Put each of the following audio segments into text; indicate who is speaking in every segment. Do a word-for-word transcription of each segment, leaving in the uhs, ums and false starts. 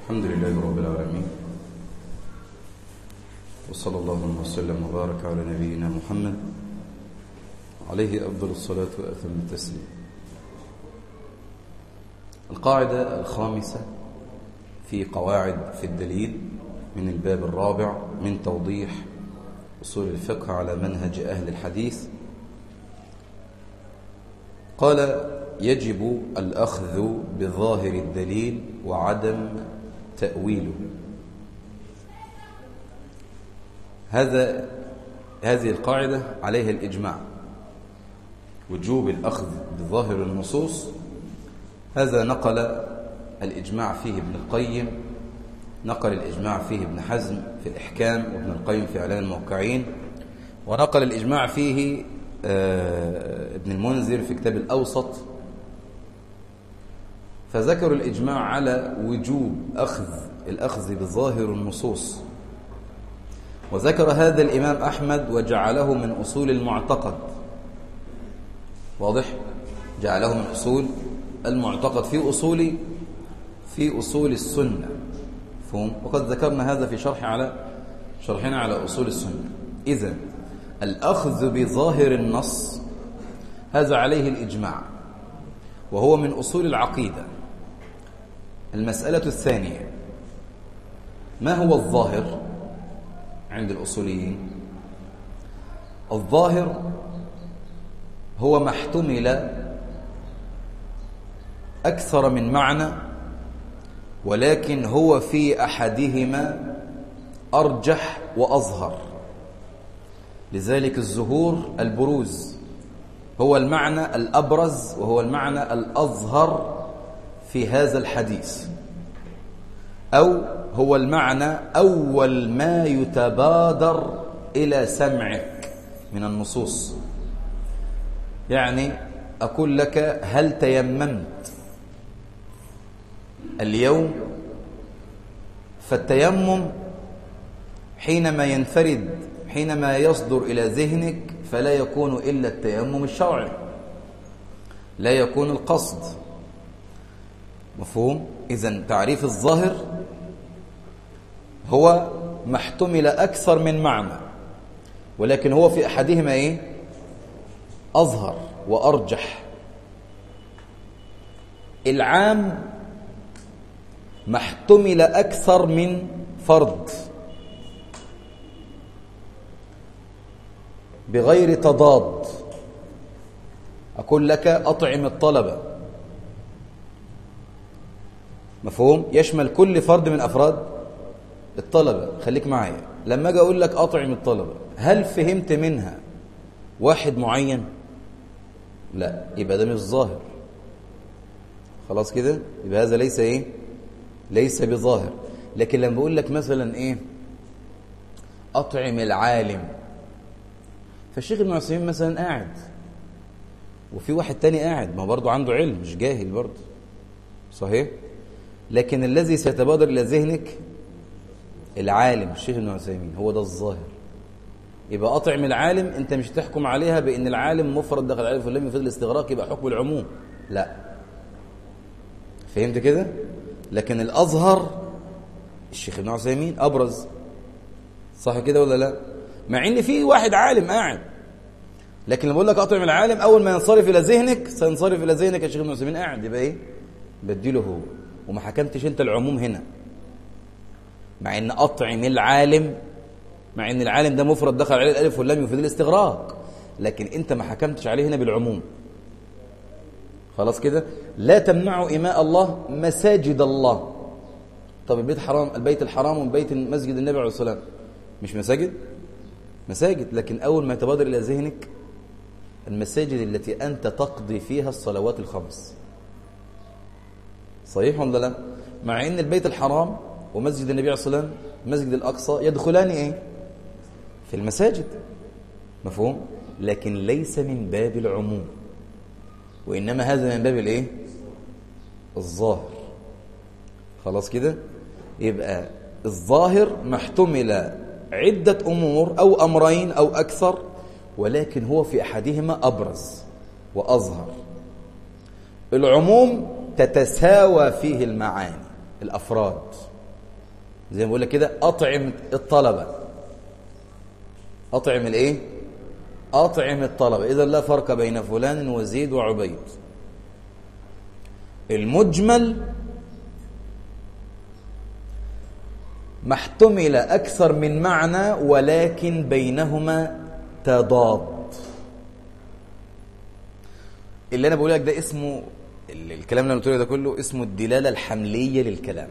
Speaker 1: الحمد لله رب العالمين، وصلى الله وسلم وبارك على نبينا محمد عليه أفضل الصلاة وأتم التسليم. القاعدة الخامسة في قواعد في الدليل من الباب الرابع من توضيح أصول الفقه على منهج أهل الحديث. قال: يجب الأخذ بظاهر الدليل وعدم تأويله. هذا هذه القاعدة عليها الإجماع، وجوب الأخذ بظاهر النصوص. هذا نقل الإجماع فيه ابن القيم، نقل الإجماع فيه ابن حزم في الإحكام، وابن القيم في إعلان الموقعين، ونقل الإجماع فيه ابن المنذر في كتاب الأوسط. فذكروا الإجماع على وجوب أخذ الأخذ بظاهر النصوص، وذكر هذا الإمام أحمد وجعله من أصول المعتقد. واضح؟ جعله من أصول المعتقد في أصول في أصول السنة. فهم؟ وقد ذكرنا هذا في شرح على شرحنا على أصول السنة. إذن الأخذ بظاهر النص هذا عليه الإجماع، وهو من أصول العقيدة. المسألة الثانية: ما هو الظاهر عند الأصوليين؟ الظاهر هو ما احتمل أكثر من معنى، ولكن هو في أحدهما أرجح وأظهر. لذلك الظهور البروز هو المعنى الأبرز وهو المعنى الأظهر في هذا الحديث، أو هو المعنى أول ما يتبادر إلى سمعك من النصوص. يعني أقول لك: هل تيممت اليوم؟ فالتيمم حينما ينفرد حينما يصدر إلى ذهنك فلا يكون إلا التيمم الشرعي، لا يكون القصد. مفهوم؟ إذن تعريف الظاهر هو ما احتمل أكثر من معنى، ولكن هو في أحدهما إيه؟ أظهر وأرجح. العام ما احتمل أكثر من فرد بغير تضاد. أقول لك: أطعم الطلبة. مفهوم؟ يشمل كل فرد من أفراد الطلبة. خليك معايا، لما أجي أقول لك أطعم الطلبة، هل فهمت منها واحد معين؟ لا، يبقى ده مش ظاهر. خلاص كده؟ يبقى هذا ليس إيه؟ ليس بظاهر. لكن لما بقول لك مثلا إيه؟ أطعم العالم، فالشيخ ابن عثيمين مثلا قاعد، وفي واحد تاني قاعد، ما برضه عنده علم، مش جاهل برضه، صحيح؟ لكن الذي سيتبادر إلى ذهنك العالم، الشيخ ابن عثيمين، هو ده الظاهر. يبقى أطعم العالم أنت مش تحكم عليها بأن العالم مفرد دخل عليه فلم يفيد الاستغراق، يبقى حكم العموم، لا. فهمت كده؟ لكن الأظهر الشيخ ابن عثيمين أبرز، صح كده ولا لا؟ مع ان في واحد عالم قاعد، لكن لما بقول لك أطعم العالم، اول ما ينصرف الى ذهنك سينصرف الى ذهنك الشيخ ابن عثيمين قاعد، يبقى ايه؟ بديله هو، وما حكمتش انت العموم هنا. مع ان أطعم العالم، مع ان العالم ده مفرد دخل عليه الالف واللام يفيد الاستغراق، لكن انت ما حكمتش عليه هنا بالعموم. خلاص كده؟ لا تمنعوا إماء الله مساجد الله. طب البيت حرام، البيت الحرام وبيت مسجد النبي عليه الصلاة والسلام مش مساجد؟ مساجد، لكن أول ما يتبادر إلى ذهنك المساجد التي أنت تقضي فيها الصلوات الخمس. صحيح ولا لا؟ مع أن البيت الحرام ومسجد النبي عليه الصلاة والسلام مسجد الأقصى يدخلان إيه؟ في المساجد. مفهوم؟ لكن ليس من باب العموم، وإنما هذا من باب الإيه؟ الظاهر. خلاص كده؟ يبقى الظاهر محتمل عدة أمور أو أمرين أو أكثر، ولكن هو في أحدهما أبرز وأظهر. العموم تتساوى فيه المعاني، الأفراد زي ما بقول لك كده أطعم الطلبة، أطعم الإيه؟ أطعم الطلبة. إذا لا فرق بين فلان وزيد وعبيد. المجمل ما احتمل أكثر من معنى ولكن بينهما تضاد. اللي أنا بقول لك ده اسمه، الكلام اللي أنا قلت لك ده كله اسمه الدلالة الحملية للكلام.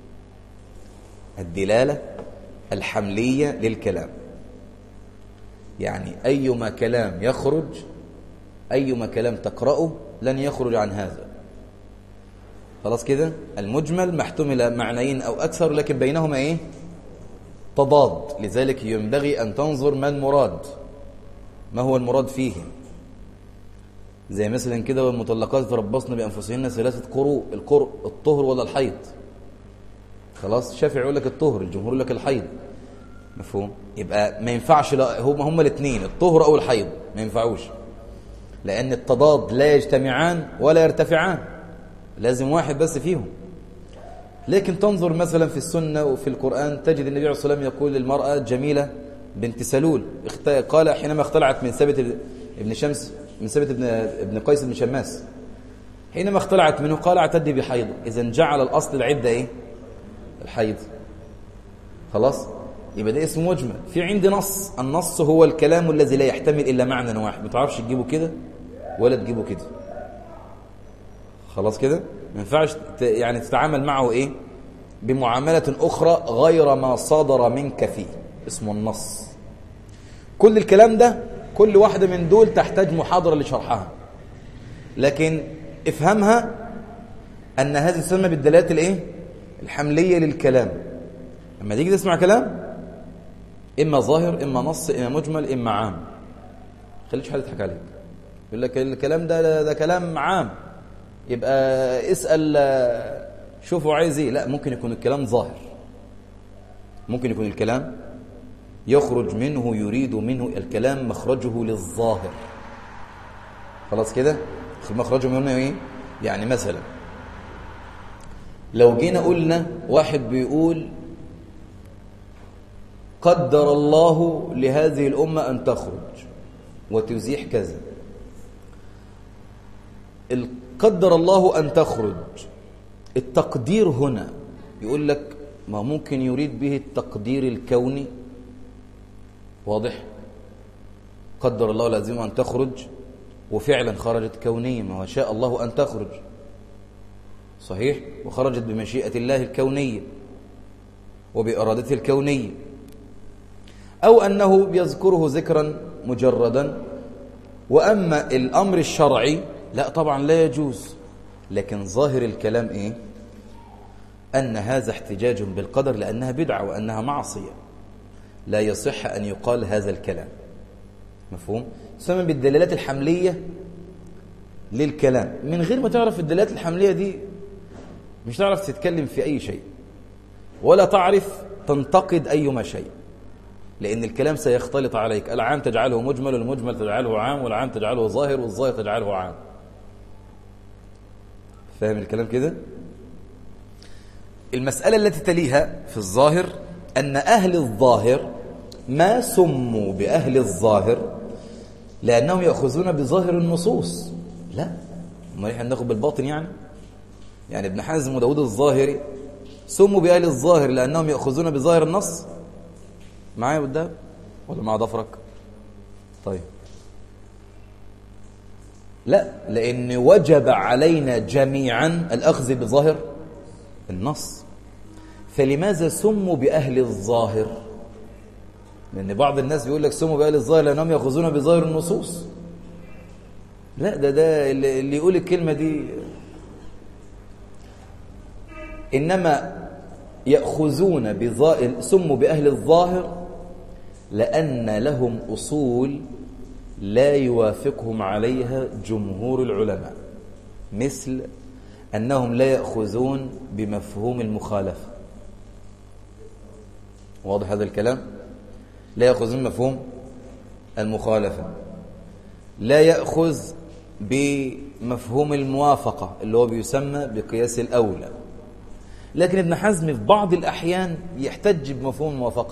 Speaker 1: الدلالة الحملية للكلام، يعني أيما كلام يخرج، أيما كلام تقرأه لن يخرج عن هذا. خلاص كده؟ المجمل ما احتمل معنيين أو أكثر لكن بينهما إيه؟ تضاد. لذلك ينبغي أن تنظر ما المراد، ما هو المراد فيه. زي مثلا كده والمطلقات يتربصن بأنفسهن ثلاثة قروء. القرء الطهر ولا الحيض؟ خلاص الشافعي يقول لك الطهر، الجمهور يقول لك الحيض. مفهوم؟ يبقى ما ينفعش، لا هم هم الاثنين الطهر أو الحيض ما ينفعوش، لأن التضاد لا يجتمعان ولا يرتفعان، لازم واحد بس فيهم. لكن تنظر مثلا في السنة وفي القرآن تجد النبي عليه الصلاة والسلام يقول للمرأة جميلة بنت سلول، قال حينما اختلعت من ثابت ابن شمس من ثابت ابن ابن قيس بن شماس، حينما اختلعت منه قال اعتدي بحيض. إذا جعل الأصل العدة إيه؟ الحيض. خلاص؟ يبقى ده اسمه مجمل. في عندي نص، النص هو الكلام الذي لا يحتمل إلا معنى واحد، ما تعرفش تجيبه كده ولا تجيبه كده. خلاص كده؟ ما ينفعش يعني تتعامل معه إيه؟ بمعاملة أخرى غير ما صادر منك فيه، اسمه النص. كل الكلام ده، كل واحدة من دول تحتاج محاضرة لشرحها، لكن افهمها أن هذه تسمى بالدلالات الإيه؟ الحملية للكلام. لما تيجي تسمع كلام إما ظاهر إما نص إما مجمل إما عام، خليش حد يضحك عليك يقول لك الكلام ده ده كلام عام، يبقى اسأل شوفوا عايز ايه. لا، ممكن يكون الكلام ظاهر، ممكن يكون الكلام يخرج منه يريد منه الكلام مخرجه للظاهر. خلاص كده؟ مخرجه منه ايه؟ يعني مثلا لو جينا قلنا واحد بيقول قدر الله لهذه الأمة أن تخرج وتزيح كذا، قدر الله أن تخرج، التقدير هنا يقول لك ما ممكن يريد به التقدير الكوني. واضح؟ قدر الله لازم أن تخرج وفعلا خرجت كونيا، ما شاء الله أن تخرج صحيح، وخرجت بمشيئة الله الكونية وبإرادته الكونية. أو أنه يذكره ذكرا مجردا. وأما الأمر الشرعي لا طبعا لا يجوز، لكن ظاهر الكلام إيه؟ أن هذا احتجاج بالقدر لأنها بدعة وأنها معصية، لا يصح أن يقال هذا الكلام. مفهوم؟ تسمى بالدلالات الحملية للكلام. من غير ما تعرف الدلالات الحملية دي مش تعرف تتكلم في أي شيء ولا تعرف تنتقد أيما شيء، لأن الكلام سيختلط عليك. العام تجعله مجمل والمجمل تجعله عام والعام تجعله ظاهر والظاهر تجعله عام. فاهم الكلام كده؟ المسألة التي تليها في الظاهر أن أهل الظاهر ما سموا بأهل الظاهر لأنهم يأخذون بظاهر النصوص. لا، ما نحن ناخذ بالباطن. يعني يعني ابن حزم وداود الظاهري سموا بأهل الظاهر لأنهم يأخذون بظاهر النص. معايا قدام ولا مع ضفرك؟ طيب لا، لأن وجب علينا جميعا الأخذ بظاهر النص. فلماذا سموا بأهل الظاهر؟ لأن بعض الناس بيقول لك سموا بأهل الظاهر لأنهم يأخذون بظاهر النصوص. لا، ده ده اللي يقول الكلمة دي. إنما يأخذون بظاهر، سموا بأهل الظاهر لأن لهم أصول لا يوافقهم عليها جمهور العلماء، مثل أنهم لا يأخذون بمفهوم المخالفة. واضح هذا الكلام؟ لا يأخذون مفهوم المخالفة، لا يأخذ بمفهوم الموافقة اللي هو بيسمى بقياس الأولى، لكن ابن حزم في بعض الأحيان يحتج بمفهوم الموافقة،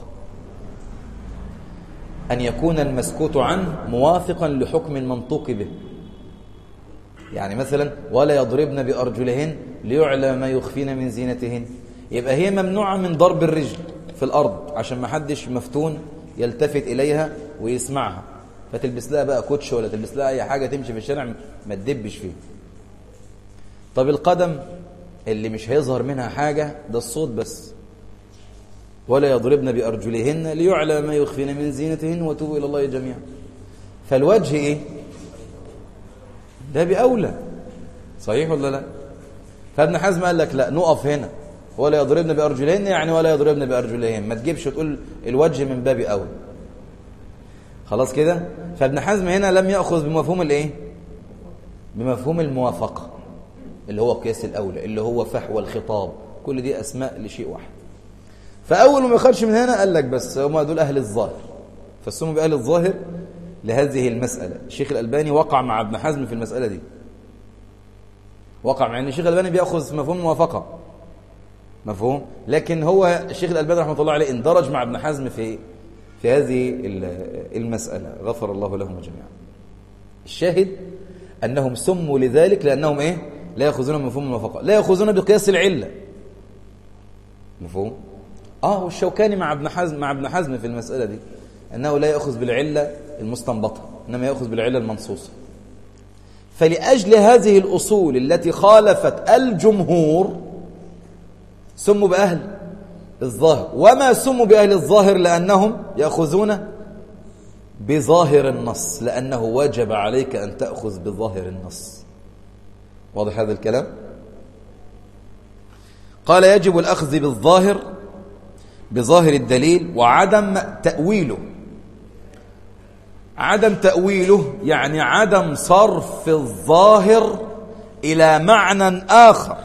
Speaker 1: أن يكون المسكوت عنه موافقا لحكم المنطوق به. يعني مثلا ولا يضربن بأرجلهن ليعلم ما يخفين من زينتهن، يبقى هي ممنوعة من ضرب الرجل في الأرض عشان ما حدش مفتون يلتفت إليها ويسمعها، فتلبس لها بقى كوتش ولا تلبس لها أي حاجة تمشي في الشارع ما تدبش فيه. طب القدم اللي مش هيظهر منها حاجة، ده الصوت بس. ولا يضربن بأرجلهن ليعلم ما يخفين من زينتهن وتوبوا إلى الله جميعا. فالوجه إيه؟ ده بأولى، صحيح ولا لا؟ فابن حزم قال لك لا، نقف هنا، ولا يضربن بأرجلهن يعني ولا يضربن بأرجلهن، ما تجيبش وتقول الوجه من باب أولى. خلاص كده؟ فابن حزم هنا لم يأخذ بمفهوم الإيه؟ بمفهوم الموافقة اللي هو قياس الأولى، اللي هو فحوى الخطاب، كل دي أسماء لشيء واحد. فأول ما يخرج من هنا قال لك بس هم دول أهل الظاهر، فالسموا بأهل الظاهر لهذه المسألة. الشيخ الألباني وقع مع ابن حزم في المسألة دي، وقع مع أن الشيخ الألباني بيأخذ مفهوم الموافقة مفهوم، لكن هو الشيخ الألباني رحمة الله عليه اندرج مع ابن حزم في في هذه المسألة، غفر الله لهم جميعا. الشاهد أنهم سموا لذلك لأنهم إيه؟ لا يأخذون مفهوم الموافقة، لا يأخذون بقياس العلة، مفهوم؟ آه والشوكاني مع ابن حزم مع ابن حزم في المسألة دي، أنه لا يأخذ بالعلة المستنبطة إنما يأخذ بالعلة المنصوصة. فلأجل هذه الأصول التي خالفت الجمهور سموا بأهل الظاهر، وما سموا بأهل الظاهر لأنهم يأخذون بظاهر النص، لأنه وجب عليك أن تأخذ بظاهر النص. واضح هذا الكلام؟ قال يجب الأخذ بالظاهر بظاهر الدليل وعدم تأويله. عدم تأويله يعني عدم صرف الظاهر إلى معنى آخر،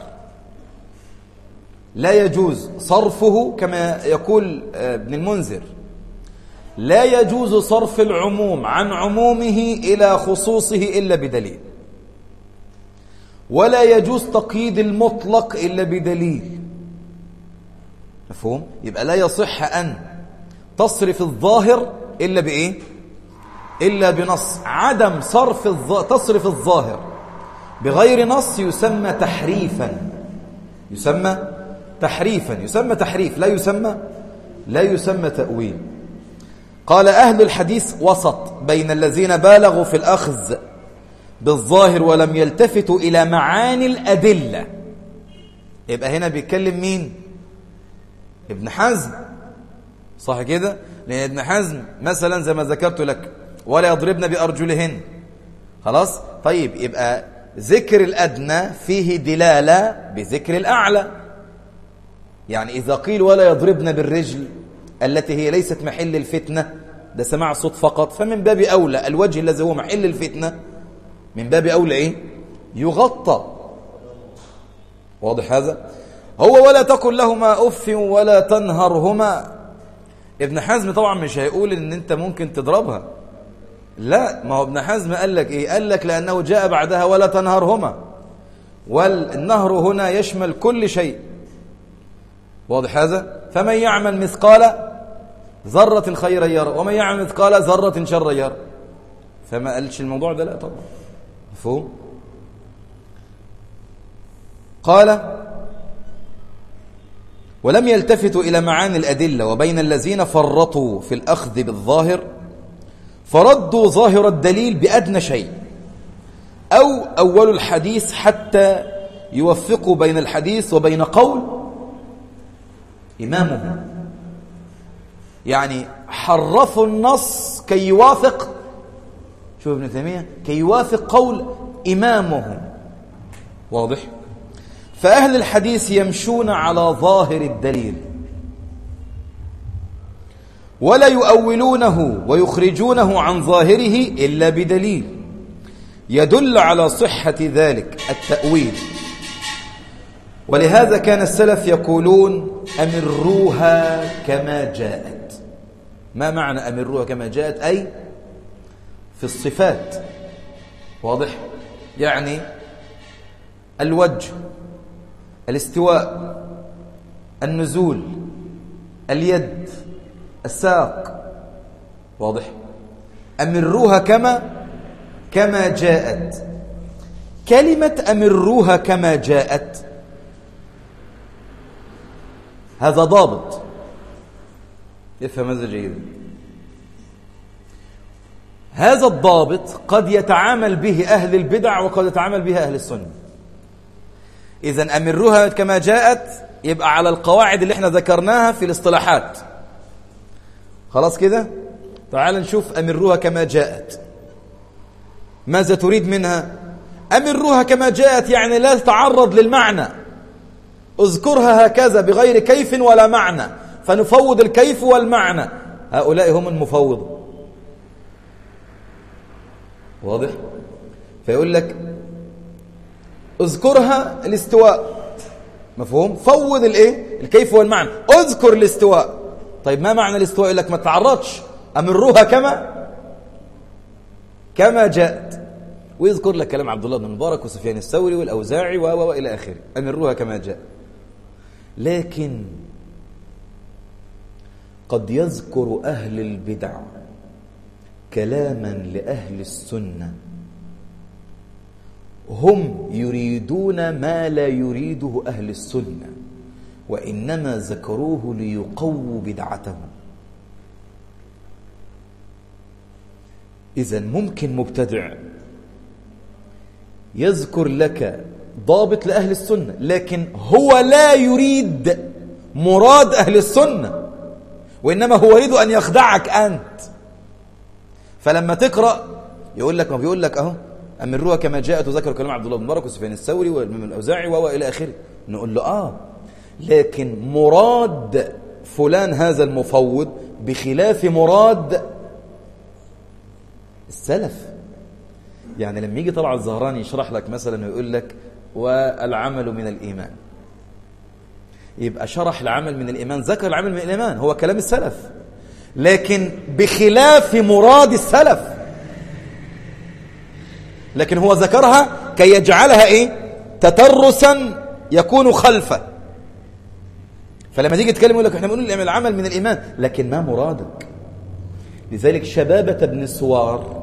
Speaker 1: لا يجوز صرفه، كما يقول ابن المنذر لا يجوز صرف العموم عن عمومه إلى خصوصه إلا بدليل، ولا يجوز تقييد المطلق إلا بدليل. مفهوم؟ يبقى لا يصح أن تصرف الظاهر إلا بإيه؟ إلا بنص. عدم صرف الظ... تصرف الظاهر بغير نص يسمى تحريفا، يسمى تحريفا يسمى تحريف، لا يسمى لا يسمى تأويل. قال أهل الحديث وسط بين الذين بالغوا في الأخذ بالظاهر ولم يلتفتوا إلى معاني الأدلة. يبقى هنا بيتكلم مين؟ ابن حزم، صح كده؟ لأن ابن حزم مثلا زي ما ذكرت لك ولا يضربن بأرجلهن، خلاص؟ طيب يبقى ذكر الأدنى فيه دلالة بذكر الأعلى. يعني إذا قيل ولا يضربن بالرجل التي هي ليست محل الفتنة، ده سماع صوت فقط، فمن باب أولى الوجه الذي هو محل الفتنة من باب أولى إيه؟ يغطى. واضح هذا؟ هو ولا تقل لهما أف ولا تنهرهما. ابن حزم طبعا مش هيقول إن أنت ممكن تضربها، لا، ما هو ابن حزم قال لك إيه؟ قال لك لأنه جاء بعدها ولا تنهرهما، والنهر هنا يشمل كل شيء. واضح هذا؟ فمن يعمل مثقال ذرة خيرا يرى ومن يعمل مثقال ذرة شرا يرى. فما قالش الموضوع ده، لا طبعا. مفهوم؟ قال ولم يلتفتوا إلى معاني الأدلة، وبين الذين فرطوا في الأخذ بالظاهر فردوا ظاهر الدليل بأدنى شيء أو أول الحديث حتى يوفقوا بين الحديث وبين قول إمامهم. يعني حرفوا النص كي يوافق، شوف ابن تيمية، كي يوافق قول إمامهم. واضح؟ فأهل الحديث يمشون على ظاهر الدليل ولا يؤولونه ويخرجونه عن ظاهره إلا بدليل يدل على صحة ذلك التأويل. ولهذا كان السلف يقولون أمروها كما جاءت. ما معنى أمروها كما جاءت؟ أي في الصفات. واضح؟ يعني الوجه، الاستواء، النزول، اليد، الساق. واضح؟ أمروها كما كما جاءت. كلمة أمروها كما جاءت هذا ضابط، يفهم هذا جيدا. هذا الضابط قد يتعامل به أهل البدع وقد يتعامل به أهل السنة. إذن أمروها كما جاءت يبقى على القواعد اللي احنا ذكرناها في الاصطلاحات. خلاص كده؟ تعال نشوف أمروها كما جاءت. ماذا تريد منها؟ أمروها كما جاءت يعني لا تتعرض للمعنى، اذكرها هكذا بغير كيف ولا معنى، فنفوض الكيف والمعنى. هؤلاء هم المفوضة. واضح؟ فيقول لك اذكرها الاستواء، مفهوم؟ فوض الايه؟ الكيف والمعنى، اذكر الاستواء. طيب ما معنى الاستواء؟ يقول لك ما تعرضش، أمروها كما كما جاءت. ويذكر لك كلام عبد الله بن المبارك وسفيان الثوري والأوزاعي و والى آخره، أمروها كما جاء. لكن قد يذكر أهل البدع كلاما لأهل السنة هم يريدون ما لا يريده أهل السنة، وإنما ذكروه ليقووا بدعتهم. إذن ممكن مبتدع يذكر لك ضابط لأهل السنة لكن هو لا يريد مراد أهل السنة، وإنما هو يريد أن يخدعك أنت. فلما تقرأ يقول لك، ما بيقول لك أهو أمروها كما جاءت وذكر كلام عبد الله بن المبارك وسفيان الثوري والإمام الأوزاعي وإلى آخره، نقول له آه لكن مراد فلان هذا المفوض بخلاف مراد السلف. يعني لما يجي طلع الزهراني يشرح لك مثلا ويقول لك والعمل من الإيمان، يبقى شرح العمل من الإيمان، ذكر العمل من الإيمان هو كلام السلف لكن بخلاف مراد السلف، لكن هو ذكرها كي يجعلها إيه؟ تترسا يكون خلفه. فلما تيجي تتكلم يقول لك احنا بنقول العمل من الإيمان لكن ما مرادك. لذلك شبابة بن سوار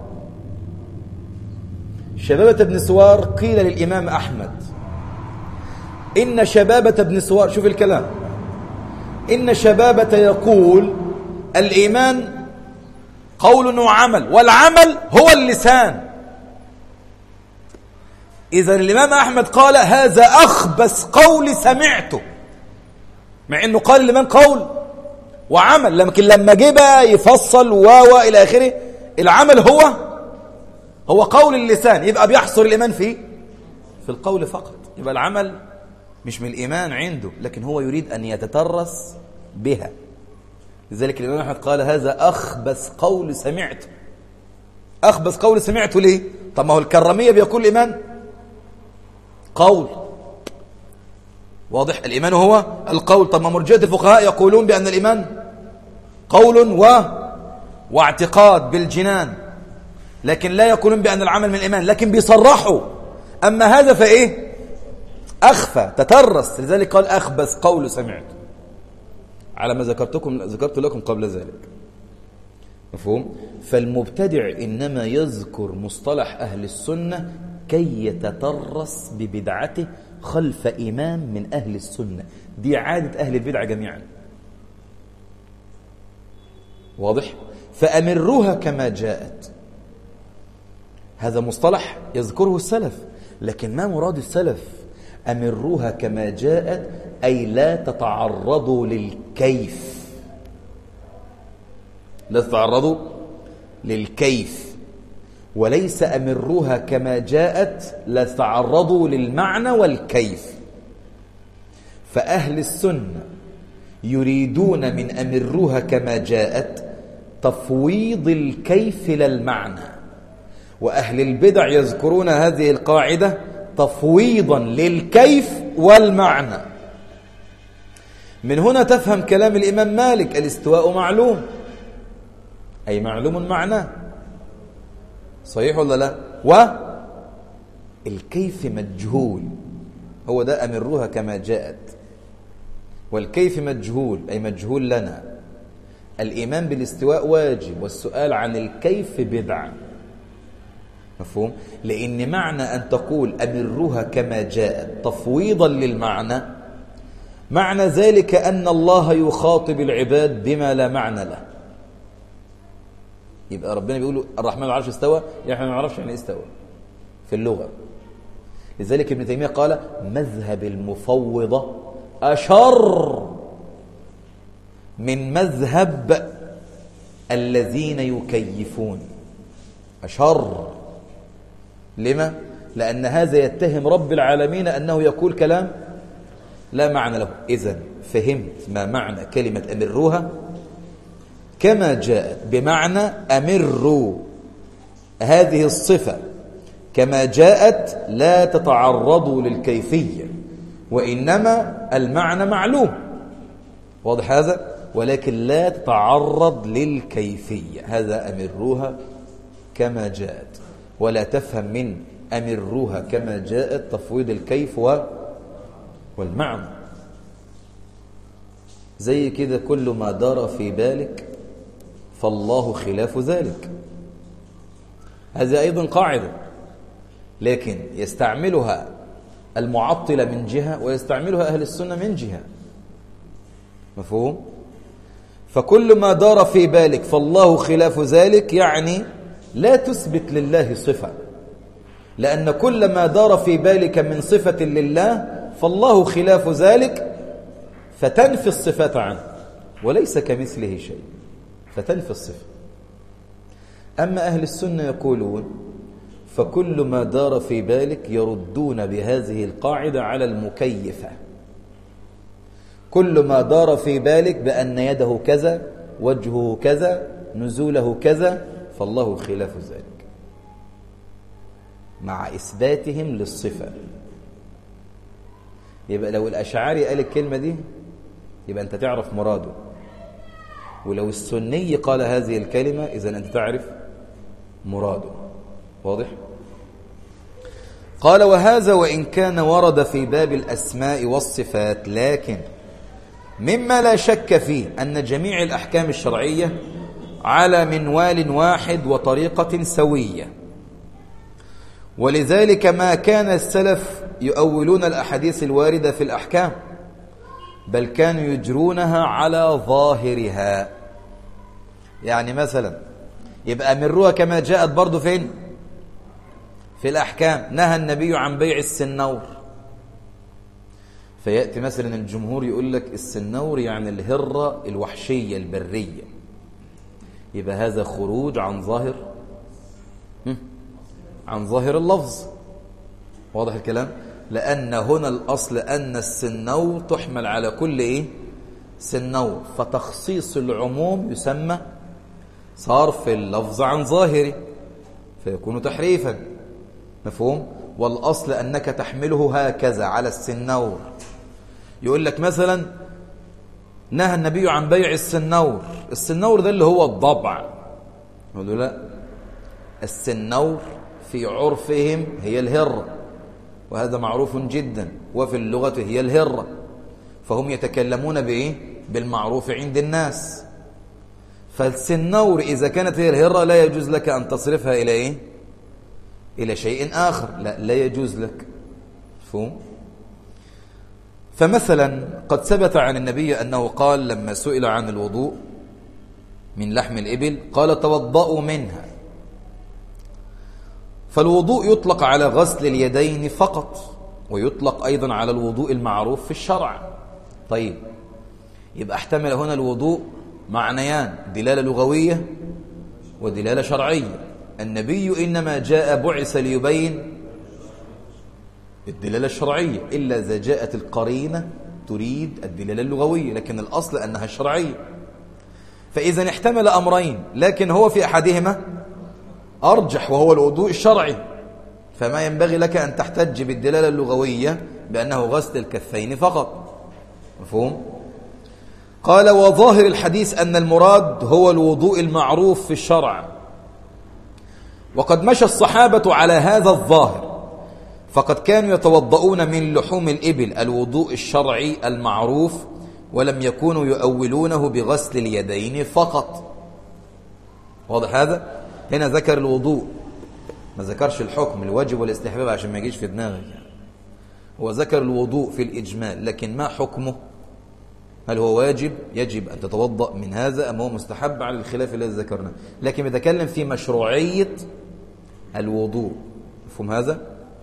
Speaker 1: شبابة بن سوار قيل للإمام أحمد إن شبابة بن سوار، شوف الكلام، إن شبابة يقول الإيمان قول وعمل، والعمل هو اللسان. إذا الإمام أحمد قال هذا أخبث قول سمعته، مع أنه قال الإيمان قول وعمل، لكن لما جه بقى يفصل و إلى آخره، العمل هو هو قول اللسان، يبقى بيحصر الإيمان في في القول فقط. يبقى العمل مش من الإيمان عنده، لكن هو يريد أن يتترس بها. لذلك الإمام أحمد قال هذا أخبث قول سمعته. أخبث قول سمعته ليه؟ طب ما هو الكرامية بيقول الإيمان قول، واضح؟ الإيمان هو القول. طب ما مرجئة الفقهاء يقولون بأن الإيمان قول و واعتقاد بالجنان، لكن لا يقولون بأن العمل من الإيمان، لكن بيصرحوا. أما هذا فإيه؟ أخفى، تترس. لذلك قال أخبث قول سمعت، على ما ذكرتكم ذكرت لكم قبل ذلك. مفهوم؟ فالمبتدع إنما يذكر مصطلح أهل السنة كي يتترس ببدعته خلف إمام من أهل السنة. دي عادة أهل البدع جميعا. واضح؟ فأمروها كما جاءت، هذا مصطلح يذكره السلف، لكن ما مراد السلف؟ أمروها كما جاءت أي لا تتعرضوا للكيف، لا تتعرضوا للكيف، وليس أمروها كما جاءت لا تتعرضوا للمعنى والكيف. فأهل السنة يريدون من أمروها كما جاءت تفويض الكيف للمعنى، وأهل البدع يذكرون هذه القاعدة تفويضا للكيف والمعنى. من هنا تفهم كلام الإمام مالك الاستواء معلوم، أي معلوم معناه، صحيح ولا لا؟ والكيف مجهول، هو ده أمروها كما جاءت. والكيف مجهول أي مجهول لنا. الإيمان بالاستواء واجب، والسؤال عن الكيف بدعة. مفهوم؟ لأن معنى أن تقول أمرها كما جاءت تفويضا للمعنى، معنى ذلك أن الله يخاطب العباد بما لا معنى له. يبقى ربنا بيقول الرحمن على العرش استوى، يعني احنا ما نعرفش يعني استوى في اللغة. لذلك ابن تيمية قال مذهب المفوضة أشر من مذهب الذين يكيفون. أشر. لما؟ لأن هذا يتهم رب العالمين أنه يقول كلام لا معنى له. إذن فهمت ما معنى كلمة أمروها كما جاءت، بمعنى أمروا هذه الصفة كما جاءت، لا تتعرضوا للكيفية، وإنما المعنى معلوم، واضح هذا، ولكن لا تتعرض للكيفية. هذا أمروها كما جاءت، ولا تفهم من أمروها كما جاءت تفويض الكيف والمعنى. زي كده كل ما دار في بالك فالله خلاف ذلك. هذه أيضا قاعدة، لكن يستعملها المعطلة من جهة ويستعملها أهل السنة من جهة. مفهوم؟ فكل ما دار في بالك فالله خلاف ذلك يعني لا تثبت لله صفة، لأن كل ما دار في بالك من صفة لله فالله خلاف ذلك، فتنفي الصفات عنه، وليس كمثله شيء، فتنفي الصفة. أما أهل السنة يقولون فكل ما دار في بالك يردون بهذه القاعدة على المكيفة. كل ما دار في بالك بأن يده كذا، وجهه كذا، نزوله كذا، فالله خلاف ذلك، مع إثباتهم للصفة. يبقى لو الأشعري قال الكلمة دي يبقى أنت تعرف مراده، ولو السني قال هذه الكلمة إذن أنت تعرف مراده. واضح؟ قال وهذا وإن كان ورد في باب الأسماء والصفات، لكن مما لا شك فيه أن جميع الأحكام الشرعية على منوال واحد وطريقة سوية، ولذلك ما كان السلف يؤولون الأحاديث الواردة في الأحكام، بل كانوا يجرونها على ظاهرها. يعني مثلا يبقى أمروها كما جاءت برضو فين؟ في الأحكام. نهى النبي عن بيع السنور، فيأتي مثلا الجمهور يقول لك السنور يعني الهرة الوحشية البرية، يبقى هذا خروج عن ظاهر عن ظاهر اللفظ. واضح الكلام؟ لأن هنا الأصل أن السنور تحمل على كل إيه؟ سنور، فتخصيص العموم يسمى صرف اللفظ عن ظاهره فيكون تحريفا. مفهوم؟ والأصل أنك تحمله هكذا على السنور. يقول لك مثلا نهى النبي عن بيع السنور، السنور ده اللي هو الضبع. يقول له لا، السنور في عرفهم هي الهرة، وهذا معروف جدا، وفي اللغة هي الهرة، فهم يتكلمون بإيه؟ بالمعروف عند الناس. فالسنور إذا كانت هي الهرة لا يجوز لك أن تصرفها إلى إيه؟ إلى شيء آخر، لا لا يجوز لك. مفهوم؟ فمثلا قد ثبت عن النبي أنه قال لما سئل عن الوضوء من لحم الإبل قال توضأوا منها. فالوضوء يطلق على غسل اليدين فقط، ويطلق أيضا على الوضوء المعروف في الشرع. طيب يبقى احتمل هنا الوضوء معنيان، دلالة لغوية ودلالة شرعية. النبي إنما جاء بعث ليبين الدلالة الشرعية، إلا إذا جاءت القرينة تريد الدلالة اللغوية، لكن الأصل أنها الشرعية. فإذا احتمل أمرين، لكن هو في أحدهما أرجح وهو الوضوء الشرعي، فما ينبغي لك أن تحتج بالدلالة اللغوية بأنه غسل الكفين فقط. مفهوم؟ قال وظاهر الحديث أن المراد هو الوضوء المعروف في الشرع، وقد مشى الصحابة على هذا الظاهر، فقد كانوا يتوضؤون من لحوم الإبل الوضوء الشرعي المعروف ولم يكونوا يؤولونه بغسل اليدين فقط. واضح هذا؟ هنا ذكر الوضوء، ما ذكرش الحكم الواجب والاستحباب عشان ما يجيش في دماغك يعني. هو ذكر الوضوء في الإجمال، لكن ما حكمه؟ هل هو واجب يجب أن تتوضأ من هذا أم هو مستحب على الخلاف الذي ذكرناه؟ لكن بيتكلم في مشروعية الوضوء. مفهوم هذا؟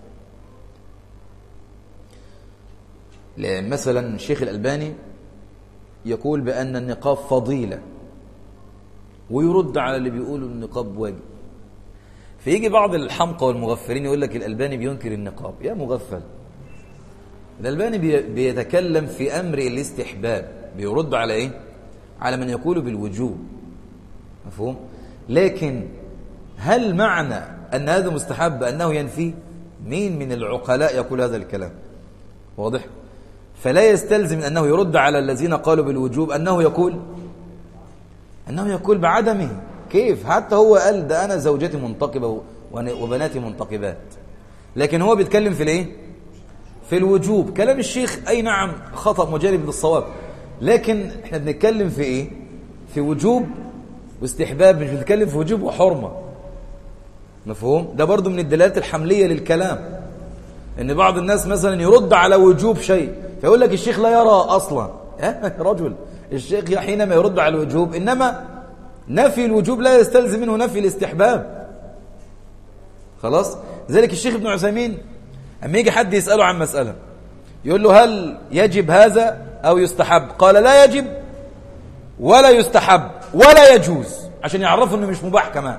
Speaker 1: مثلا الشيخ الألباني يقول بأن النقاب فضيلة ويرد على اللي بيقولوا النقاب واجب. فيجي بعض الحمقى والمغفلين يقول لك الألباني بينكر النقاب. يا مغفل، الألباني بيتكلم في أمر الاستحباب، بيرد على إيه؟ على من يقول بالوجوب. مفهوم؟ لكن هل معنى أن هذا مستحب أنه ينفيه؟ مين من العقلاء يقول هذا الكلام؟ واضح؟ فلا يستلزم أنه يرد على الذين قالوا بالوجوب أنه يقول أنه يقول بعدمه. كيف؟ حتى هو قال ده أنا زوجتي منتقبة وبناتي منتقبات، لكن هو بيتكلم في الإيه؟ في الوجوب. كلام الشيخ أي نعم خطأ مجانب للصواب، لكن احنا بنتكلم في إيه؟ في وجوب واستحباب، مش بنتكلم في وجوب وحرمة. مفهوم؟ ده برضو من الدلالات الحملية للكلام، ان بعض الناس مثلا يرد على وجوب شيء فيقول لك الشيخ لا يرى اصلا. يا رجل، الشيخ حينما يرد على الوجوب انما نفي الوجوب لا يستلزم منه نفي الاستحباب. خلاص؟ ذلك الشيخ ابن عثيمين اما يجي حد يسأله عن مسألة يقول له هل يجب هذا او يستحب؟ قال لا يجب ولا يستحب ولا يجوز، عشان يعرفوا انه مش مباح كمان.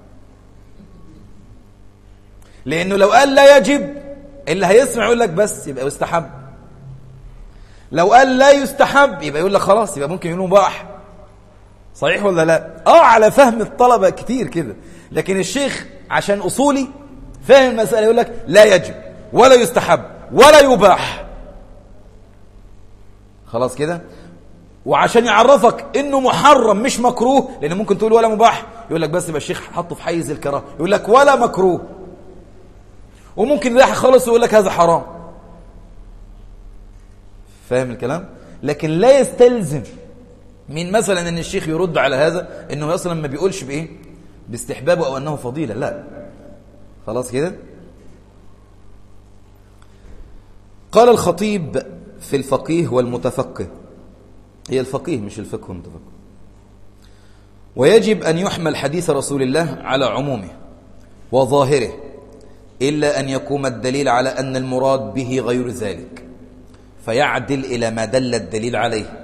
Speaker 1: لانه لو قال لا يجب اللي هيسمع يقول لك بس يبقى يستحب، لو قال لا يستحب يبقى يقول لك خلاص يبقى ممكن يقول مباح. صحيح ولا لا؟ اه على فهم الطلبة كتير كده، لكن الشيخ عشان اصولي فاهم المسألة يقول لك لا يجب ولا يستحب ولا يباح. خلاص كده؟ وعشان يعرفك انه محرم مش مكروه، لان ممكن تقول ولا مباح يقول لك بس يبقى الشيخ حطه في حيز الكراهه، يقول لك ولا مكروه، وممكن يضحك خالص ويقول لك هذا حرام. فاهم الكلام؟ لكن لا يستلزم من مثلا ان الشيخ يرد على هذا انه اصلا ما بيقولش بايه؟ باستحبابه او انه فضيله، لا. خلاص كده؟ قال الخطيب في الفقيه والمتفقه، هي الفقيه مش الفقه والمتفقه، ويجب ان يحمل حديث رسول الله على عمومه وظاهره إلا أن يقوم الدليل على أن المراد به غير ذلك فيعدل إلى ما دل الدليل عليه.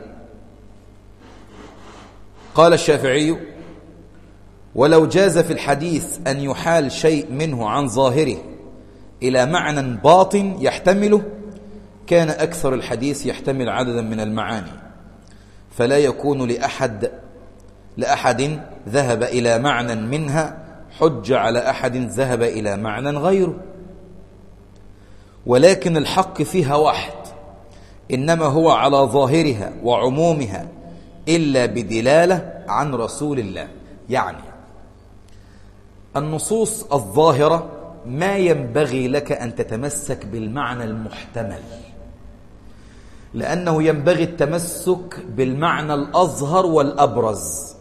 Speaker 1: قال الشافعي ولو جاز في الحديث أن يحال شيء منه عن ظاهره إلى معنى باطن يحتمله كان أكثر الحديث يحتمل عددا من المعاني، فلا يكون لأحد لأحد ذهب إلى معنى منها حج على أحد ذهب إلى معنى غيره. ولكن الحق فيها واحد، إنما هو على ظاهرها وعمومها إلا بدلالة عن رسول الله. يعني النصوص الظاهرة ما ينبغي لك أن تتمسك بالمعنى المحتمل، لأنه ينبغي التمسك بالمعنى الأظهر والأبرز.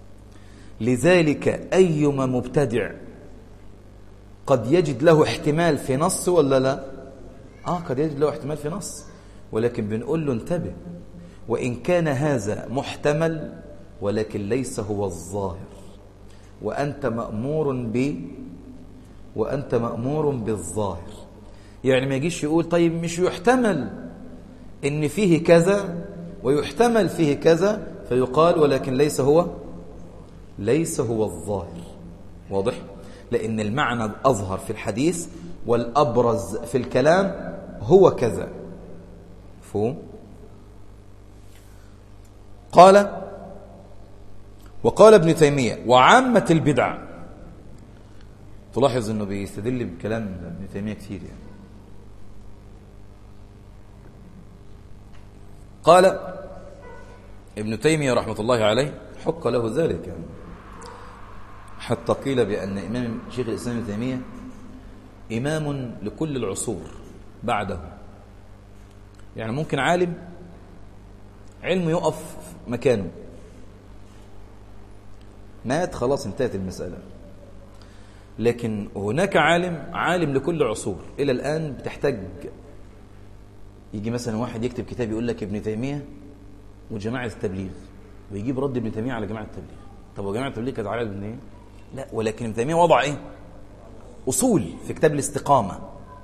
Speaker 1: لذلك أيما مبتدع قد يجد له احتمال في نص ولا لا؟ آه قد يجد له احتمال في نص، ولكن بنقول له انتبه، وإن كان هذا محتمل ولكن ليس هو الظاهر، وأنت مأمور ب وأنت مأمور بالظاهر. يعني ما يجيش يقول طيب مش يحتمل إن فيه كذا ويحتمل فيه كذا فيقال ولكن ليس هو ليس هو الظاهر. واضح؟ لأن المعنى الأظهر في الحديث والأبرز في الكلام هو كذا. مفهوم؟ قال وقال ابن تيمية وعامة البدع، تلاحظ أنه بيستدل بكلام ابن تيمية كثير يعني. قال ابن تيمية رحمة الله عليه حق له ذلك يعني، حتى قيل بأن إمام شيخ الإسلام ابن تيمية إمام لكل العصور بعده. يعني ممكن عالم علمه يقف مكانه، مات خلاص انتهت المسألة. لكن هناك عالم عالم لكل عصور إلى الآن بتحتاج. يجي مثلا واحد يكتب كتاب يقول لك ابن تيمية وجماعة التبليغ، ويجيب رد ابن تيمية على جماعة التبليغ. طب وجماعة التبليغ كانت على ابن تيمية؟ لا، ولكن ابن تيمية وضع ايه؟ أصول في كتاب الاستقامة،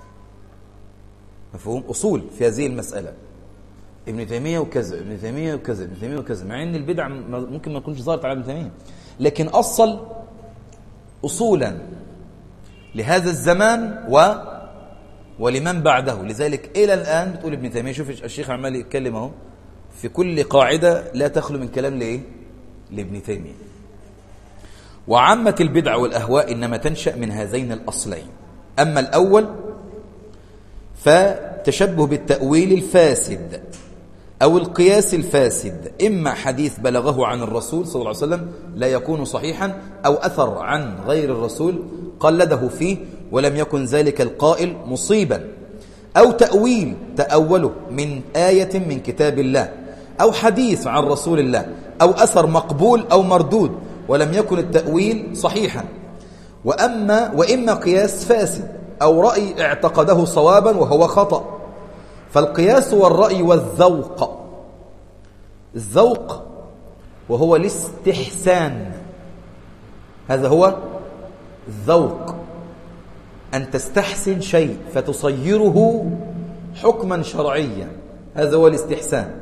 Speaker 1: مفهوم؟ أصول في هذه المسألة. ابن تيمية وكذا، ابن تيمية وكذا، ابن تيمية وكذا، مع ان البدع ممكن ما تكونش ظهرت على ابن تيمية، لكن أصل أصولا لهذا الزمان و ولمن بعده. لذلك إلى الآن بتقول ابن تيمية، شوف الشيخ عمال يتكلم اهو في كل قاعدة لا تخلو من كلام لإيه؟ لابن تيمية. وعامة البدع والأهواء إنما تنشأ من هذين الأصلين. أما الأول فتشبه بالتأويل الفاسد أو القياس الفاسد، إما حديث بلغه عن الرسول صلى الله عليه وسلم لا يكون صحيحا، أو أثر عن غير الرسول قلده فيه ولم يكن ذلك القائل مصيبا، أو تأويل تأوله من آية من كتاب الله، أو حديث عن رسول الله، أو أثر مقبول أو مردود ولم يكن التأويل صحيحا. وأما وإما قياس فاسد أو رأي اعتقده صوابا وهو خطأ. فالقياس والرأي والذوق، الذوق وهو الاستحسان، هذا هو الذوق، أن تستحسن شيء فتصيره حكما شرعيا، هذا هو الاستحسان.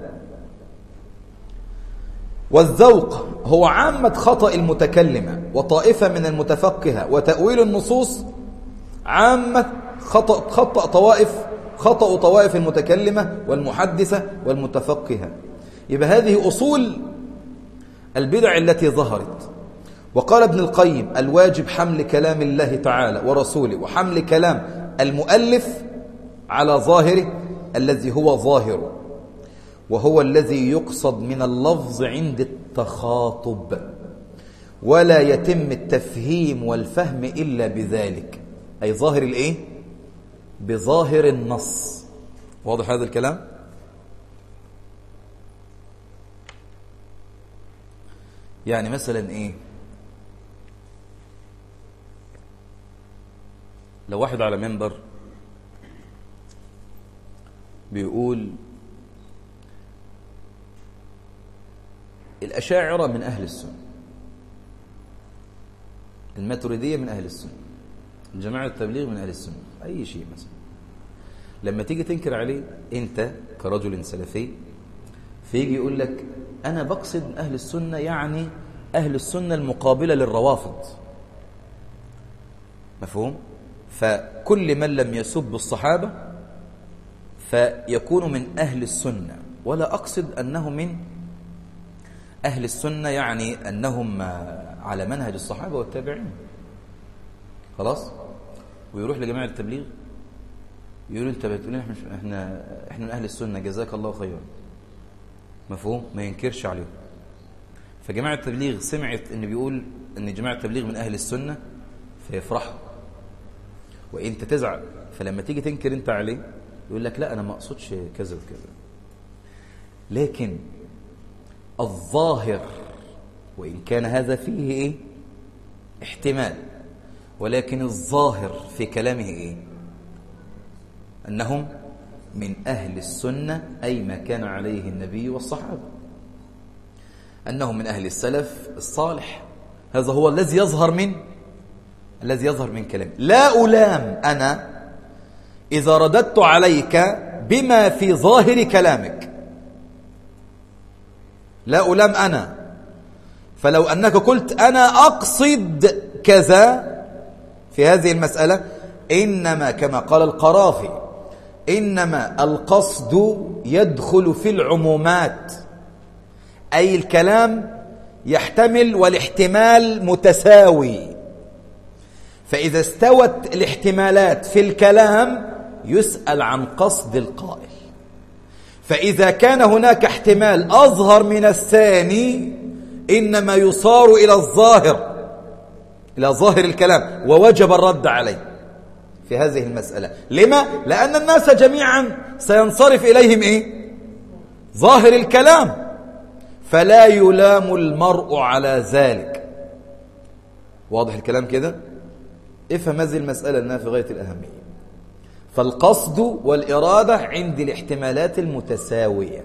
Speaker 1: والذوق هو عامة خطأ المتكلمة وطائفة من المتفقهة، وتأويل النصوص عامة خطأ, خطأ طوائف خطأ طوائف المتكلمة والمحدثة والمتفقهة. يبقى هذه أصول البدع التي ظهرت. وقال ابن القيم: الواجب حمل كلام الله تعالى ورسوله، وحمل كلام المؤلف على ظاهره الذي هو ظاهره، وهو الذي يقصد من اللفظ عند التخاطب، ولا يتم التفهيم والفهم إلا بذلك، أي ظاهر الإيه؟ بظاهر النص. واضح هذا الكلام؟ يعني مثلا إيه؟ لو واحد على منبر بيقول الأشاعرة من أهل السنة، الماتريدية من أهل السنة، جماعة التبليغ من أهل السنة، أي شيء مثلا، لما تيجي تنكر عليه أنت كرجل سلفي، فيجي يقول لك أنا بقصد أهل السنة يعني أهل السنة المقابلة للروافض، مفهوم؟ فكل من لم يسب الصحابة فيكون من أهل السنة، ولا أقصد أنه من أهل السنة يعني أنهم على منهج الصحابة والتابعين، خلاص. ويروح لجماعة التبليغ يقولوا أنت بتقول إحنا إحنا إحنا من أهل السنة، جزاك الله خيرا، مفهوم؟ ما ينكرش عليهم. فجماعة التبليغ سمعت إن بيقول إن جماعة التبليغ من أهل السنة فيفرحوا، وإنت تزعل. فلما تيجي تنكر أنت عليه يقول لك لا أنا ما أقصدش كذا وكذا. لكن الظاهر، وإن كان هذا فيه إيه؟ احتمال، ولكن الظاهر في كلامه إيه؟ أنهم من أهل السنة، أي ما كان عليه النبي والصحابة، أنهم من أهل السلف الصالح. هذا هو الذي يظهر من الذي يظهر من كلامه. لا ألام أنا إذا رددت عليك بما في ظاهر كلامك، لا ألام أنا. فلو أنك قلت أنا أقصد كذا في هذه المسألة، إنما كما قال القرافي إنما القصد يدخل في العمومات، أي الكلام يحتمل والاحتمال متساوي، فإذا استوت الاحتمالات في الكلام يسأل عن قصد القائل. فإذا كان هناك احتمال أظهر من الثاني إنما يصار إلى الظاهر، إلى ظاهر الكلام، ووجب الرد عليه في هذه المسألة. لما؟ لأن الناس جميعا سينصرف إليهم إيه؟ ظاهر الكلام. فلا يلام المرء على ذلك. واضح الكلام كده؟ افهم هذه المسألة أنها في غاية الأهمية. فالقصد والإرادة عند الاحتمالات المتساوية.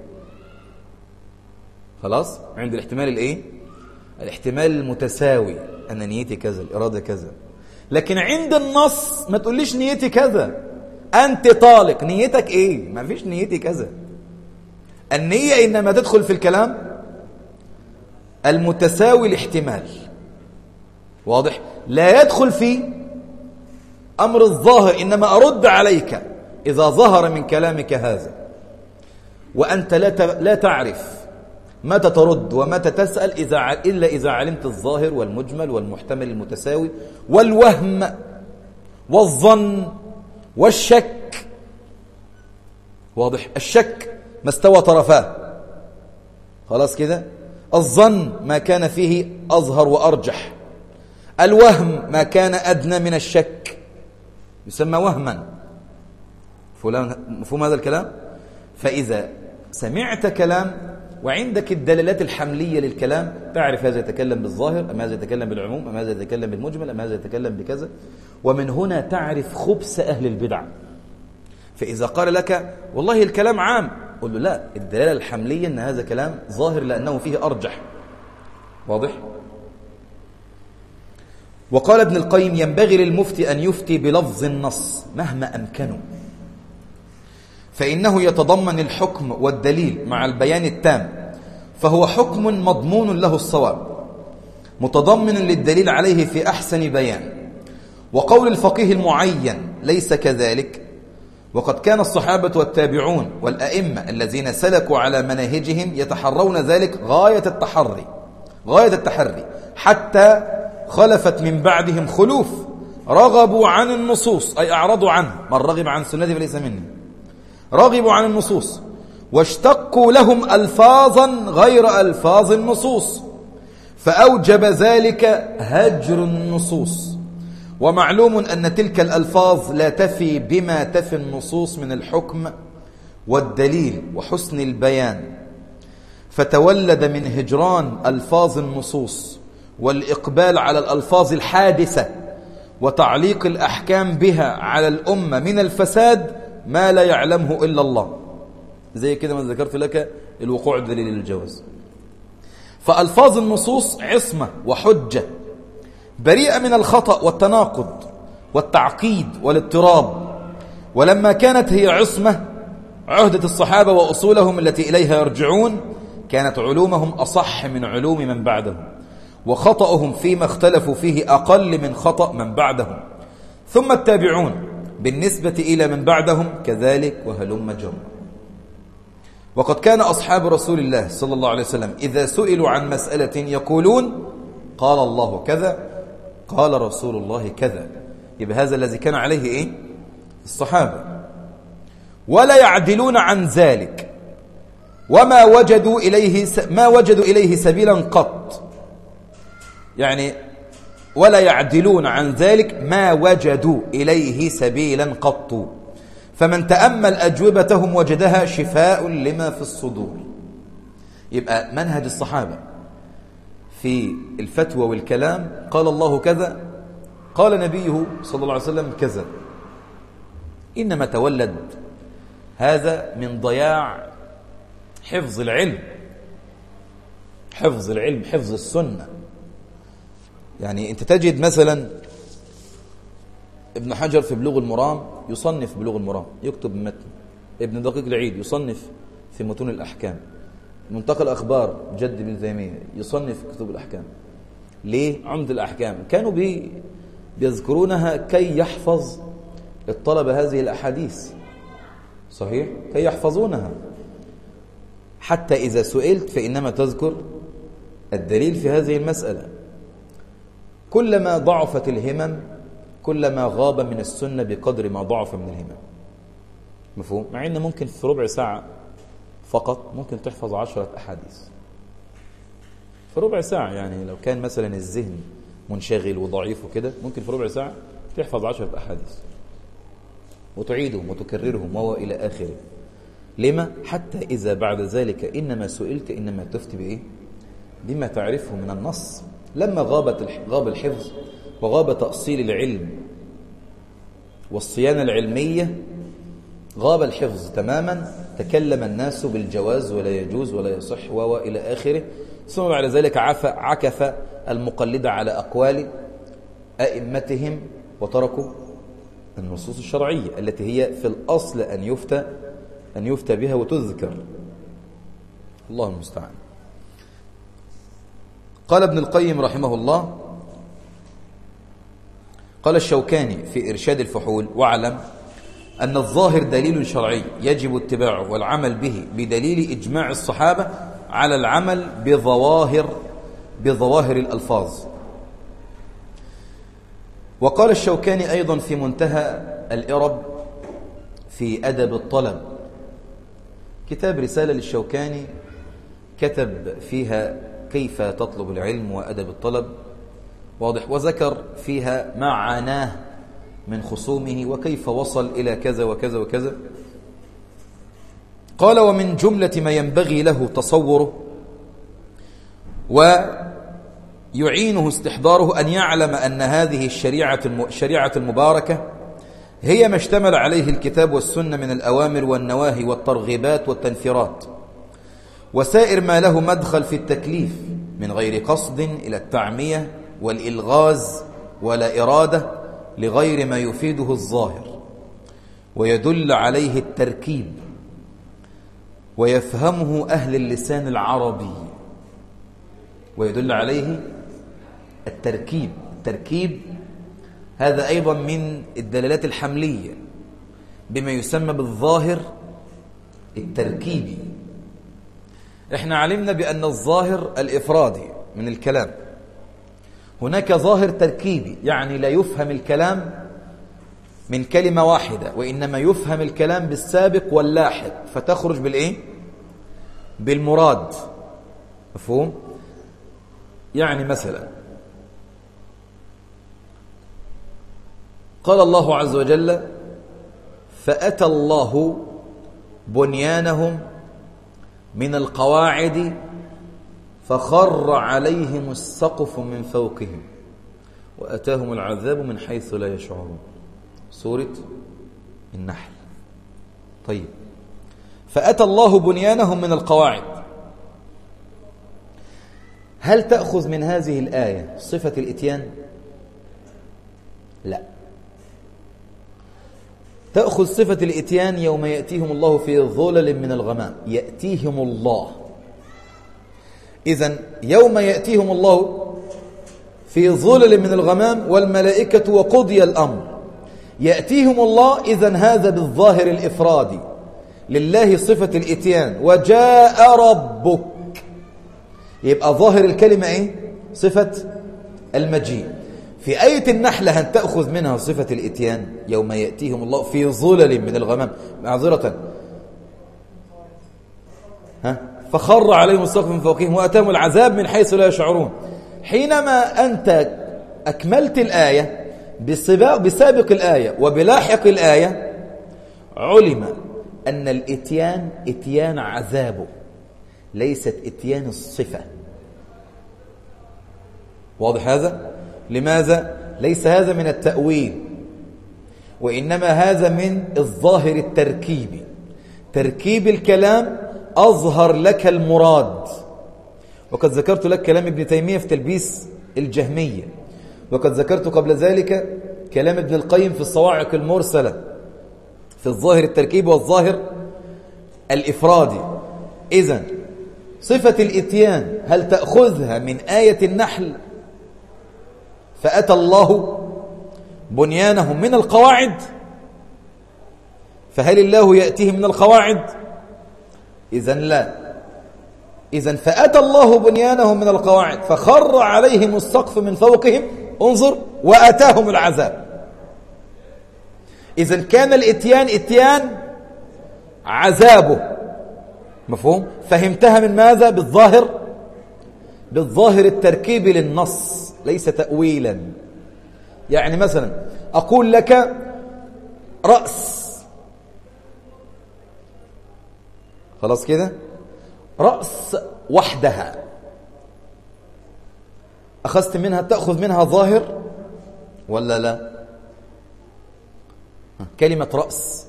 Speaker 1: خلاص؟ عند الاحتمال الايه؟ الاحتمال المتساوي، أن نيتي كذا، الإرادة كذا. لكن عند النص ما تقوليش نيتي كذا، أنت طالق، نيتك إيه؟ ما فيش نيتي كذا. النية إنما تدخل في الكلام المتساوي الاحتمال. واضح؟ لا يدخل في أمر الظاهر، إنما أرد عليك إذا ظهر من كلامك هذا، وأنت لا لا تعرف متى ترد ومتى تسأل إذا إلا إذا علمت الظاهر والمجمل والمحتمل المتساوي والوهم والظن والشك. واضح؟ الشك ما استوى طرفاه، خلاص كده. الظن ما كان فيه أظهر وأرجح. الوهم ما كان أدنى من الشك يسمى وهما. مفهوم هذا الكلام؟ فإذا سمعت كلام وعندك الدلالات الحملية للكلام، تعرف هذا يتكلم بالظاهر أم هذا يتكلم بالعموم أم هذا يتكلم بالمجمل أم هذا يتكلم بكذا، ومن هنا تعرف خبث أهل البدع. فإذا قال لك والله الكلام عام، قل له لا، الدلالة الحملية أن هذا كلام ظاهر لأنه فيه أرجح. واضح؟ وقال ابن القيم: ينبغي للمفتي أن يفتي بلفظ النص مهما أمكنه، فإنه يتضمن الحكم والدليل مع البيان التام، فهو حكم مضمون له الصواب متضمن للدليل عليه في أحسن بيان. وقول الفقيه المعين ليس كذلك، وقد كان الصحابة والتابعون والأئمة الذين سلكوا على مناهجهم يتحرون ذلك غاية التحري غاية التحري حتى خلفت من بعدهم خلوف رغبوا عن النصوص، أي أعرضوا عنه. من رغب عن سنتي فليس مني. رغبوا عن النصوص واشتقوا لهم ألفاظا غير ألفاظ النصوص، فأوجب ذلك هجر النصوص. ومعلوم أن تلك الألفاظ لا تفي بما تفي النصوص من الحكم والدليل وحسن البيان، فتولد من هجران ألفاظ النصوص والإقبال على الألفاظ الحادثة وتعليق الأحكام بها على الأمة من الفساد ما لا يعلمه إلا الله. زي كده ما ذكرت لك الوقوع الدليل للجواز. فألفاظ النصوص عصمة وحجة بريئة من الخطأ والتناقض والتعقيد والاضطراب. ولما كانت هي عصمة عهدة الصحابة وأصولهم التي إليها يرجعون، كانت علومهم أصح من علوم من بعدهم، وخطأهم فيما اختلفوا فيه أقل من خطأ من بعدهم. ثم التابعون بالنسبة إلى من بعدهم كذلك، وهلم جرا. وقد كان أصحاب رسول الله صلى الله عليه وسلم إذا سئلوا عن مسألة يقولون قال الله كذا قال رسول الله كذا. يبقى هذا الذي كان عليه إيه؟ الصحابة. ولا يعدلون عن ذلك، وما وجدوا إليه س... ما وجدوا إليه سبيلا قط. يعني ولا يعدلون عن ذلك ما وجدوا إليه سبيلا قط. فمن تأمل أجوبتهم وجدها شفاء لما في الصدور. يبقى منهج الصحابة في الفتوى والكلام قال الله كذا قال نبيه صلى الله عليه وسلم كذا. إنما تولد هذا من ضياع حفظ العلم، حفظ العلم، حفظ السنة. يعني أنت تجد مثلا ابن حجر في بلوغ المرام يصنف بلوغ المرام، يكتب متن. ابن دقيق العيد يصنف في متون الأحكام. منتقى الأخبار جد بن تيمية يصنف كتب الأحكام. ليه؟ عمد الأحكام. كانوا بي بيذكرونها كي يحفظ الطلبة هذه الأحاديث، صحيح؟ كي يحفظونها، حتى إذا سئلت فإنما تذكر الدليل في هذه المسألة. كلما ضعفت الهمم كلما غاب من السنة بقدر ما ضعف من الهمم. مفهوم؟ مع إن ممكن في ربع ساعة فقط ممكن تحفظ عشرة أحاديث في ربع ساعة. يعني لو كان مثلا الذهن منشغل وضعيف وكده ممكن في ربع ساعة تحفظ عشرة أحاديث وتعيدهم وتكررهم وهو إلى آخره. لما؟ حتى إذا بعد ذلك إنما سئلت إنما تفتي بإيه؟ بما تعرفه من النص. لما غابت غاب الحفظ وغاب تأصيل العلم والصيانة العلمية، غاب الحفظ تماما، تكلم الناس بالجواز ولا يجوز ولا يصح وإلى آخره. ثم بعد ذلك عكف المقلد على أقوال أئمتهم وتركوا النصوص الشرعية التي هي في الأصل أن يفتى أن يفتى بها وتذكر. الله المستعان. قال ابن القيم رحمه الله، قال الشوكاني في إرشاد الفحول: واعلم أن الظاهر دليل شرعي يجب اتباعه والعمل به بدليل إجماع الصحابة على العمل بظواهر بظواهر الألفاظ. وقال الشوكاني أيضا في منتهى الإرب في أدب الطلب، كتاب رسالة للشوكاني كتب فيها كيف تطلب العلم وأدب الطلب، واضح، وذكر فيها ما عاناه من خصومه وكيف وصل إلى كذا وكذا وكذا. قال: ومن جملة ما ينبغي له تصوره ويعينه استحضاره أن يعلم أن هذه الشريعة الشريعة المباركة هي ما اشتمل عليه الكتاب والسنة من الأوامر والنواهي والترغيبات والتنفيرات وسائر ما له مدخل في التكليف من غير قصد إلى التعمية والإلغاز ولا إرادة لغير ما يفيده الظاهر ويدل عليه التركيب ويفهمه أهل اللسان العربي. ويدل عليه التركيب. التركيب هذا أيضا من الدلالات الحملية بما يسمى بالظاهر التركيبي. احنا علمنا بأن الظاهر الإفرادي من الكلام، هناك ظاهر تركيبي يعني لا يفهم الكلام من كلمة واحدة وإنما يفهم الكلام بالسابق واللاحق فتخرج بالإيه؟ بالمراد. مفهوم؟ يعني مثلا قال الله عز وجل: فأتى الله بنيانهم من القواعد فخر عليهم السقف من فوقهم وأتاهم العذاب من حيث لا يشعرون. سورة النحل. طيب، فأتى الله بنيانهم من القواعد، هل تأخذ من هذه الآية صفة الإتيان؟ لا. تأخذ صفة الإتيان يوم يأتيهم الله في ظلل من الغمام. يأتيهم الله، إذن يوم يأتيهم الله في ظلل من الغمام والملائكة وقضي الأمر. يأتيهم الله، إذن هذا بالظاهر الإفرادي لله صفة الإتيان. وجاء ربك، يبقى ظاهر الكلمة إيه؟ صفة المجيء. في آية النحل هل تأخذ منها صفة الإتيان يوم يأتيهم الله في ظلل من الغمام؟ معذرة، ها؟ فخر عليهم السقف من فوقهم وأتاهم العذاب من حيث لا يشعرون. حينما أنت أكملت الآية بسابق الآية وبلاحق الآية، علم أن الإتيان إتيان عذابه ليست إتيان الصفة. واضح هذا؟ لماذا؟ ليس هذا من التأويل، وإنما هذا من الظاهر التركيبي. تركيب الكلام أظهر لك المراد. وقد ذكرت لك كلام ابن تيمية في تلبيس الجهمية، وقد ذكرت قبل ذلك كلام ابن القيم في الصواعق المرسلة في الظاهر التركيبي والظاهر الإفرادي. إذن صفة الإتيان هل تأخذها من آية النحل فأتى الله بنيانهم من القواعد؟ فهل الله يأتيهم من القواعد؟ إذن لا. إذن فأتى الله بنيانهم من القواعد فخر عليهم السقف من فوقهم، انظر، وأتاهم العذاب. إذن كان الإتيان إتيان عذابه. مفهوم؟ فهمتها من ماذا؟ بالظاهر بالظاهر التركيبي للنص ليس تأويلا. يعني مثلا أقول لك رأس، خلاص كده. رأس وحدها أخذت منها، تأخذ منها ظاهر ولا لا؟ كلمة رأس،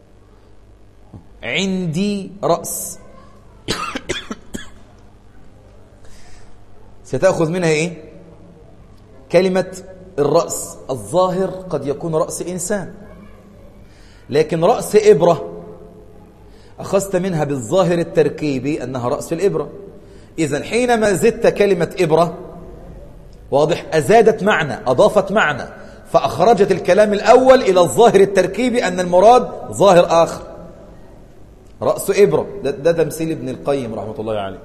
Speaker 1: عندي رأس ستأخذ منها إيه؟ كلمة الرأس. الظاهر قد يكون رأس إنسان، لكن رأس إبرة أخذت منها بالظاهر التركيبي أنها رأس الإبرة. إذن حينما زدت كلمة إبرة، واضح، أزادت معنى، أضافت معنى، فأخرجت الكلام الأول إلى الظاهر التركيبي أن المراد ظاهر آخر. رأس إبرة ده, ده تمثيل ابن القيم رحمة الله عليه.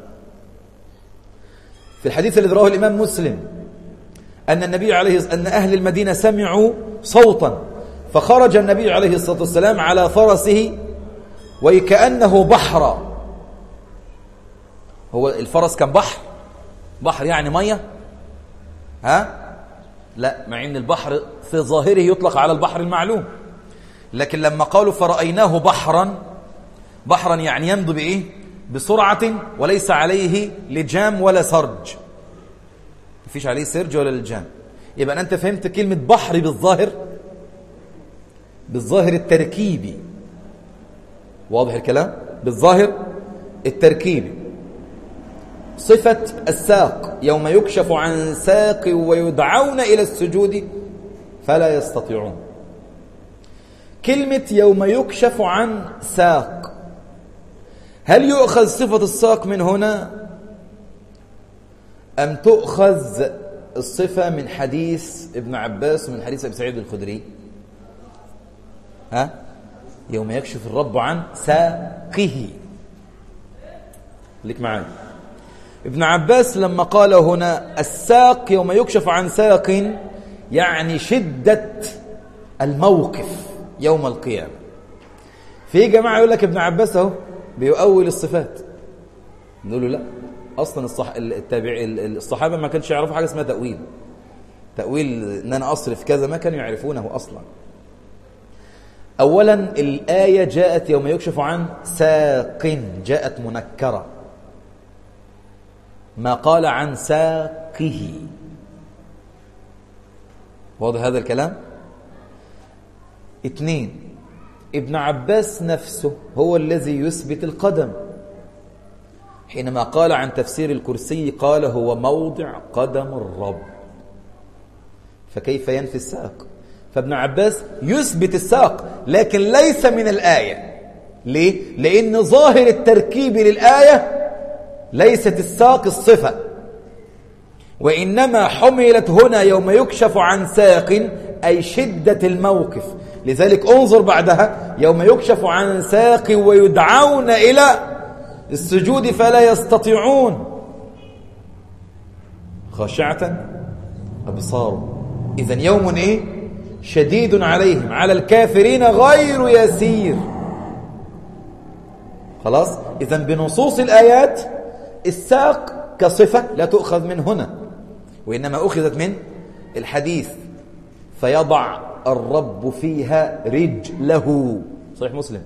Speaker 1: في الحديث الذي رواه الإمام مسلم أن النبي عليه أن أهل المدينة سمعوا صوتا، فخرج النبي عليه الصلاة والسلام على فرسه وكأنه بحر. هو الفرس كان بحر؟ بحر يعني مية؟ ها؟ لا، مع ان البحر في ظاهره يطلق على البحر المعلوم، لكن لما قالوا فرأيناه بحرا، بحرا يعني يمضي بإيه؟ بسرعة، وليس عليه لجام ولا سرج، مفيش عليه سرج ولا لجام. يبقى أنت فهمت كلمة بحر بالظاهر، بالظاهر التركيبي، واضح الكلام؟ بالظاهر التركيبي. صفة الساق، يوم يكشف عن ساق ويدعون إلى السجود فلا يستطيعون. كلمة يوم يكشف عن ساق، هل يؤخذ صفة الساق من هنا أم تؤخذ الصفة من حديث ابن عباس ومن حديث أبي سعيد الخدري؟ ها؟ يوم يكشف الرب عن ساقه. لك معايا. ابن عباس لما قال هنا الساق يوم يكشف عن ساق، يعني شدة الموقف يوم القيامة. في جماعة يقول لك ابن عباس اهو بيؤول الصفات، نقول له لا، اصلا الصح... التابع... الصحابة ما كانش يعرفوا حاجة اسمها تأويل. تأويل ان انا اصرف كذا ما كانوا يعرفونه اصلا. اولا الآية جاءت يوم يكشف عن ساق، جاءت منكرة، ما قال عن ساقه. واضح هذا الكلام؟ اثنين، ابن عباس نفسه هو الذي يثبت القدم، حينما قال عن تفسير الكرسي قال هو موضع قدم الرب، فكيف ينفي الساق؟ فابن عباس يثبت الساق لكن ليس من الآية. ليه؟ لأن ظاهر التركيب للآية ليست الساق الصفة، وإنما حملت هنا يوم يكشف عن ساق أي شدة الموقف. لذلك انظر بعدها يوم يكشف عن ساق ويدعون إلى السجود فلا يستطيعون خاشعة أبصارهم. إذن يوم إيه؟ شديد عليهم، على الكافرين غير يسير. خلاص؟ إذن بنصوص الآيات الساق كصفة لا تؤخذ من هنا، وإنما أخذت من الحديث فيضع الرب فيها رجله، صحيح مسلم.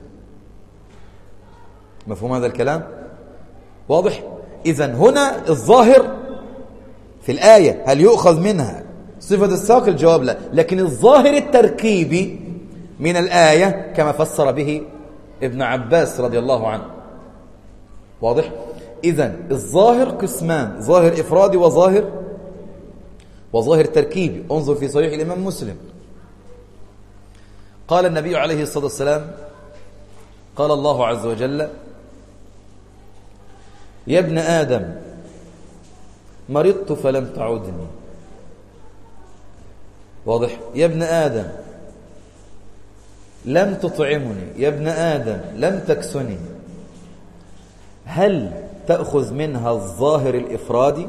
Speaker 1: مفهوم هذا الكلام؟ واضح؟ إذن هنا الظاهر في الآية هل يؤخذ منها صفة الساق؟ الجواب لا، لكن الظاهر التركيبي من الآية كما فسر به ابن عباس رضي الله عنه. واضح؟ إذن الظاهر قسمان، ظاهر إفرادي وظاهر وظاهر تركيبي. انظر في صحيح الإمام مسلم، قال النبي عليه الصلاة والسلام، قال الله عز وجل: يا ابن آدم مرضت فلم تعدني. واضح؟ يا ابن آدم لم تطعمني، يا ابن آدم لم تكسني. هل تأخذ منها الظاهر الإفرادي؟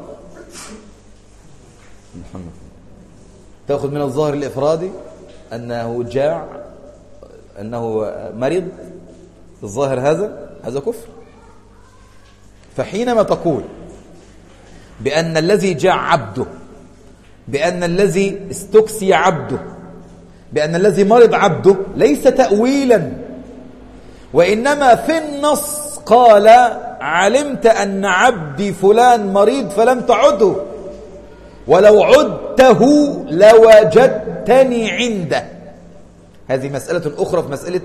Speaker 1: محمد تأخذ من الظاهر الإفرادي أنه جاع، أنه مريض، الظاهر هذا هذا كفر. فحينما تقول بأن الذي جاع عبده، بأن الذي استكسي عبده، بأن الذي مرض عبده، ليس تأويلا، وإنما في النص قال علمت أن عبدي فلان مريض فلم تعده، ولو عدته لوجدتني عنده. هذه مسألة أخرى في مسألة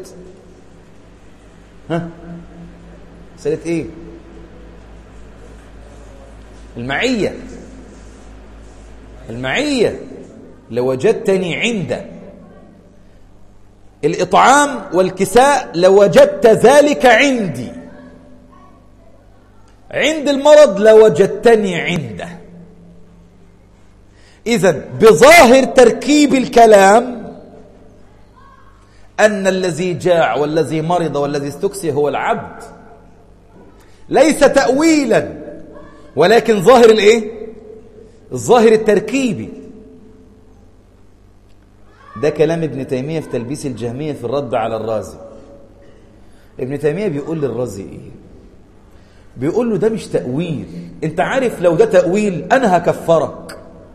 Speaker 1: ها مسألة إيه؟ المعية. المعية لوجدتني عنده. الإطعام والكساء لوجدت ذلك عندي. عند المرض لوجدتني عنده. إذن بظاهر تركيب الكلام أن الذي جاع والذي مرض والذي استكسي هو العبد، ليس تأويلا، ولكن ظاهر الإيه؟ الظاهر التركيبي. ده كلام ابن تيمية في تلبيس الجهمية في الرد على الرازي. ابن تيمية بيقول للرازي إيه؟ بيقول له ده مش تأويل. انت عارف لو ده تأويل أنا هكفرك.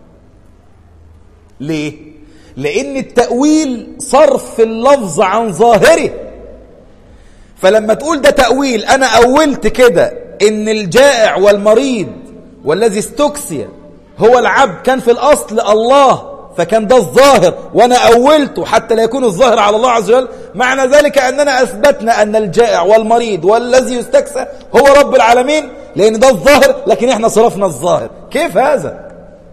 Speaker 1: ليه؟ لأن التأويل صرف اللفظ عن ظاهره. فلما تقول ده تأويل، أنا أولت كده إن الجائع والمريض والذي استكسي هو العبد، كان في الأصل الله، فكان ده الظاهر وأنا أولته حتى لا يكون الظاهر على الله عز وجل. معنى ذلك أننا أثبتنا أن الجائع والمريض والذي يستكسى هو رب العالمين، لأن ده الظاهر، لكن إحنا صرفنا الظاهر. كيف هذا؟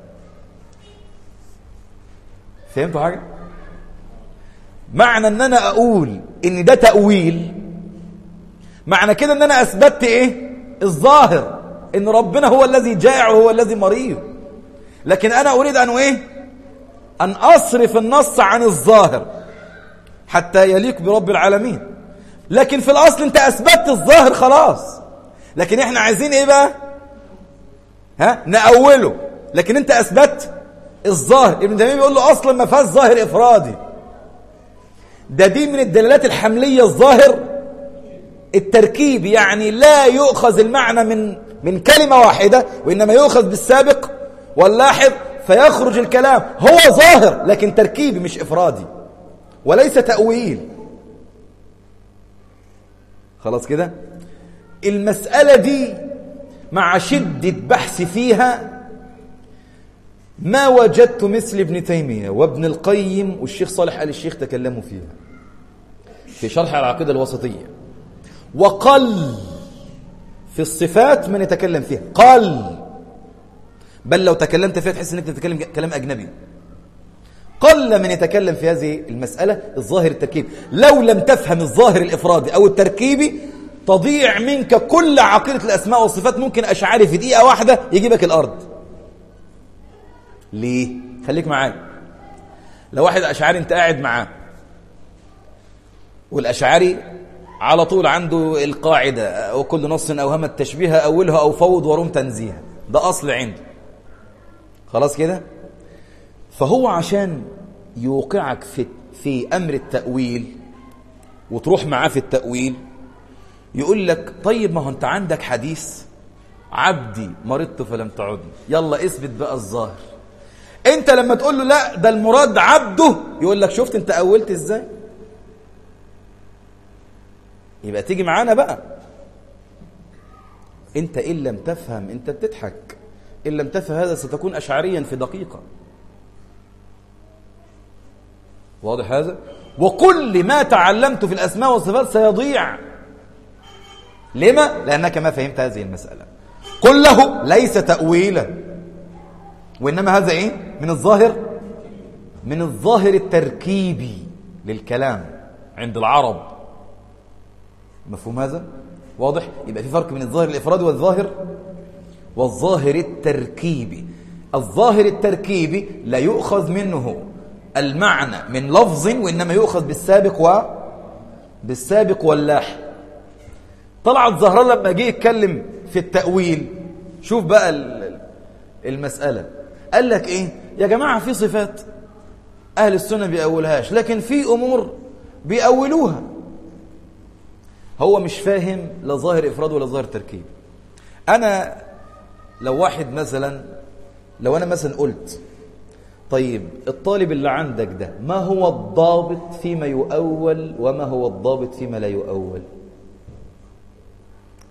Speaker 1: فهمتوا حاجة؟ معنى أن أنا أقول إن ده تأويل، معنى كده أن أنا أثبتت إيه؟ الظاهر، إن ربنا هو الذي جائع وهو الذي مريض. لكن أنا أريد أن إيه؟ أن أصرف النص عن الظاهر حتى يليق برب العالمين. لكن في الأصل أنت أثبتت الظاهر خلاص، لكن إحنا عايزين إيه بقى؟ ها؟ نأوله، لكن أنت أثبتت الظاهر. ابن تيمية بيقول له أصلا ما فيهاش ظاهر إفرادي، ده دي من الدلالات الحملية الظاهر التركيب، يعني لا يؤخذ المعنى من من كلمة واحدة، وإنما يؤخذ بالسابق واللاحظ فيخرج الكلام. هو ظاهر لكن تركيبي مش إفرادي، وليس تأويل. خلاص كده؟ المسألة دي مع شدة بحث فيها ما وجدت مثل ابن تيمية وابن القيم والشيخ صالح آل الشيخ تكلموا فيها في شرح العقيدة الوسطية. وقل في الصفات من يتكلم فيها، قل، بل لو تكلمت فيها تحس انك تتكلم كلام أجنبي. قل من يتكلم في هذه المسألة الظاهر التركيبي. لو لم تفهم الظاهر الإفرادي أو التركيبي تضيع منك كل عقيدة الأسماء والصفات. ممكن أشعري في دقيقة واحدة يجيبك الأرض. ليه؟ خليك معايا. لو واحد أشعري أنت قاعد معاه، والأشعري على طول عنده القاعدة وكل نص أوهم التشبيه أولها أو فوض وروم تنزيها، ده أصل عنده. خلاص كده؟ فهو عشان يوقعك في في أمر التأويل وتروح معاه في التأويل يقول لك طيب ما هو أنت عندك حديث عبدي مرضت فلم تعدني، يلا اثبت بقى الظاهر. انت لما تقول له لا ده المراد عبده يقول لك شفت انت أولت ازاي؟ يبقى تيجي معانا بقى. انت إن لم تفهم انت بتضحك، إن لم تفهم هذا ستكون أشعريا في دقيقة. واضح هذا؟ وكل ما تعلمت في الأسماء والصفات سيضيع. لما؟ لأنك ما فهمت هذه المسألة. قل له ليس تأويلا، وإنما هذا إيه؟ من الظاهر من الظاهر التركيبي للكلام عند العرب. مفهوم هذا؟ واضح؟ يبقى في فرق بين الظاهر الإفرادي والظاهر والظاهر التركيبي. الظاهر التركيبي لا يؤخذ منه المعنى من لفظ، وإنما يؤخذ بالسابق و بالسابق واللاحق. طلعت زهران لما جه يتكلم في التأويل، شوف بقى المسألة، قال لك إيه؟ يا جماعة في صفات أهل السنة بيأولهاش، لكن في أمور بيأولوها. هو مش فاهم لا ظاهر إفراد ولا ظاهر تركيب. أنا لو واحد مثلا، لو أنا مثلا قلت طيب الطالب اللي عندك ده ما هو الضابط فيما يؤول وما هو الضابط فيما لا يؤول؟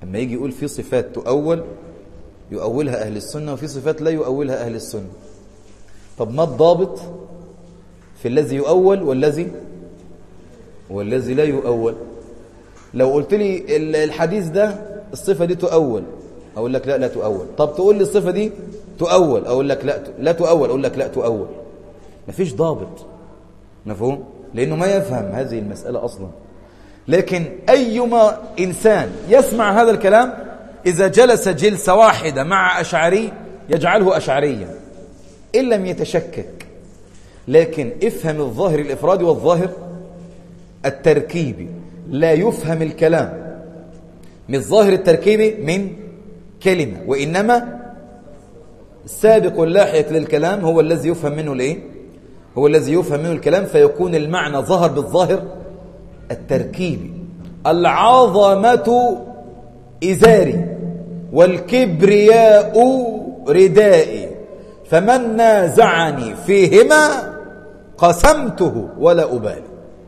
Speaker 1: لما يجي يقول في صفات تؤول يؤولها أهل السنة وفي صفات لا يؤولها أهل السنة. طب ما الضابط في الذي يؤول والذي والذي لا يؤول؟ لو قلت لي الحديث ده الصفة دي تؤول أقول لك لا لا تؤول. طب تقول لي الصفة دي تؤول أقول لك لا لا تؤول أقول لك لا تؤول. مفيش ضابط. مفهوم؟ لأنه ما يفهم هذه المسألة أصلا. لكن أيما إنسان يسمع هذا الكلام إذا جلس جلسة واحدة مع أشعري يجعله أشعريا إن لم يتشكك. لكن افهم الظاهر الإفرادي والظاهر التركيبي. لا يفهم الكلام من الظاهر التركيبي من كلمة، وإنما السابق واللاحق للكلام هو الذي يفهم منه الإيه؟ هو الذي يفهم منه الكلام، فيكون المعنى ظهر بالظاهر التركيبي. العظمة إزاري والكبرياء ردائي فمن نازعني فيهما قسمته ولا أبالي.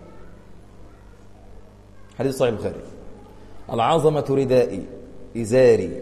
Speaker 1: حديث صحيح البخاري. العظمة ردائي إزاري.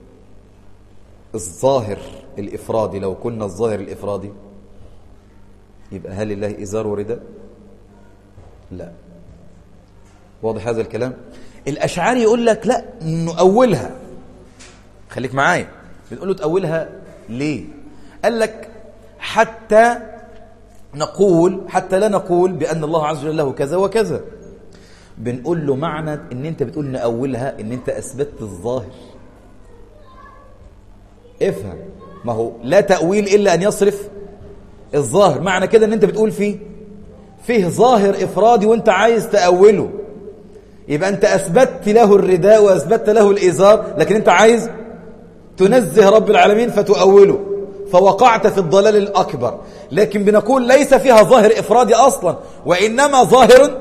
Speaker 1: الظاهر الإفرادي، لو كنا الظاهر الإفرادي يبقى هل الله إزار ورداء؟ لا. واضح هذا الكلام؟ الأشعري يقول لك لا نؤولها. خليك معايا. بنقول له تأولها ليه؟ قال لك حتى نقول حتى لا نقول بأن الله عز وجل له كذا وكذا. بنقول له معنى ان انت بتقول نأولها ان انت اثبتت الظاهر. افهم، ما هو لا تأويل الا ان يصرف الظاهر. معنى كده ان انت بتقول فيه فيه ظاهر افرادي وانت عايز تأوله، يبقى انت اثبتت له الرداء واثبتت له الازار، لكن انت عايز تنزه رب العالمين فتؤوله، فوقعت في الضلال الاكبر. لكن بنقول ليس فيها ظاهر افرادي اصلا، وانما ظاهر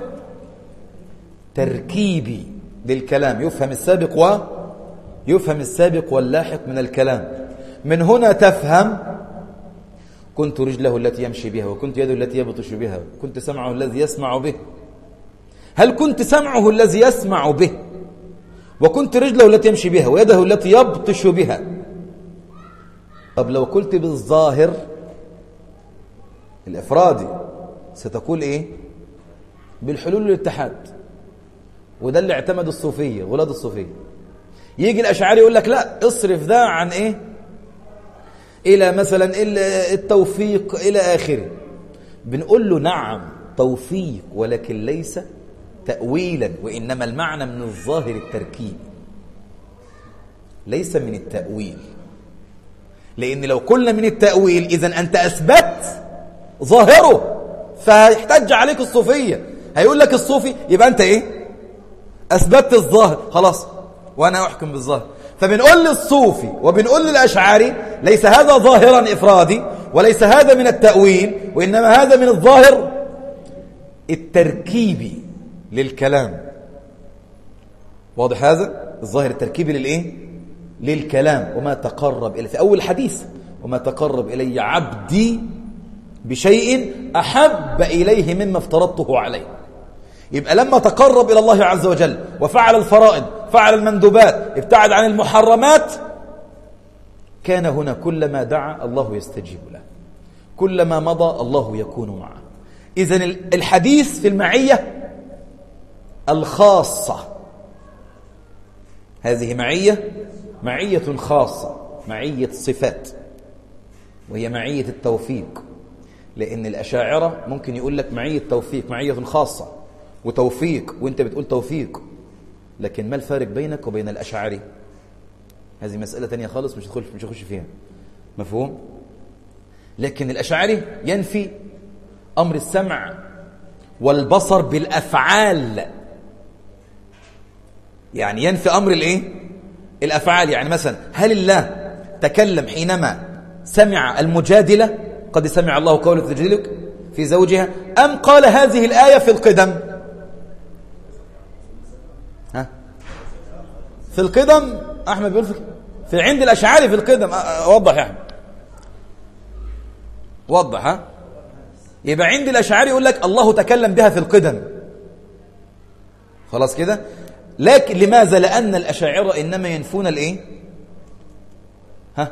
Speaker 1: تركيبي للكلام، يفهم السابق و يفهم السابق واللاحق من الكلام. من هنا تفهم كنت رجله التي يمشي بها، وكنت يده التي يبطش بها، كنت سمعه الذي يسمع به. هل كنت سمعه الذي يسمع به وكنت رجله التي يمشي بها ويده التي يبطش بها؟ طب لو قلت بالظاهر الإفرادي ستقول إيه؟ بالحلول والاتحاد. وده اللي اعتمد الصوفية ولاد الصوفية. يجي الأشعري يقول لك لا اصرف ده عن إيه؟ إلى مثلا التوفيق إلى آخره. بنقول له نعم توفيق، ولكن ليس تأويلا، وإنما المعنى من الظاهر التركيبي ليس من التأويل. لأن لو قلنا من التأويل إذن أنت أثبت ظاهره، فيحتج عليك الصوفية. هيقول لك الصوفي يبقى أنت إيه؟ أثبتت الظاهر خلاص وأنا أحكم بالظاهر. فبنقول للصوفي وبنقول للأشعري ليس هذا ظاهرا إفرادي وليس هذا من التأويل، وإنما هذا من الظاهر التركيبي للكلام. واضح هذا؟ الظاهر التركيبي للإيه؟ للكلام. وما تقرب إلي في أول حديث وما تقرب إلي عبدي بشيء أحب إليه مما افترضته عليه. يبقى لما تقرب إلى الله عز وجل وفعل الفرائض فعل المندوبات ابتعد عن المحرمات، كان هنا كلما دعا الله يستجيب له، كلما مضى الله يكون معه. إذن الحديث في المعية الخاصة، هذه معية معية خاصة، معية صفات، وهي معية التوفيق. لأن الأشاعرة ممكن يقول لك معية توفيق، معية خاصة وتوفيق، وانت بتقول توفيق. لكن ما الفارق بينك وبين الأشاعري؟ هذه مسألة تانية خالص، مش هدخل مش هخش فيها. مفهوم؟ لكن الأشاعري ينفي أمر السمع والبصر بالأفعال، يعني ينفي أمر الإيه؟ الأفعال. يعني مثلا هل الله تكلم حينما سمع المجادلة؟ قد سمع الله قولة تجادلك في زوجها، أم قال هذه الآية في القدم؟ ها؟ في القدم. أحمد بيقول في, في عند الأشعري في القدم. وضح يا أحمد، وضح. ها؟ يبقى عند الأشعري يقول لك الله تكلم بها في القدم، خلاص كده. لكن لماذا؟ لأن الأشاعرة إنما ينفون الإيه؟ ها؟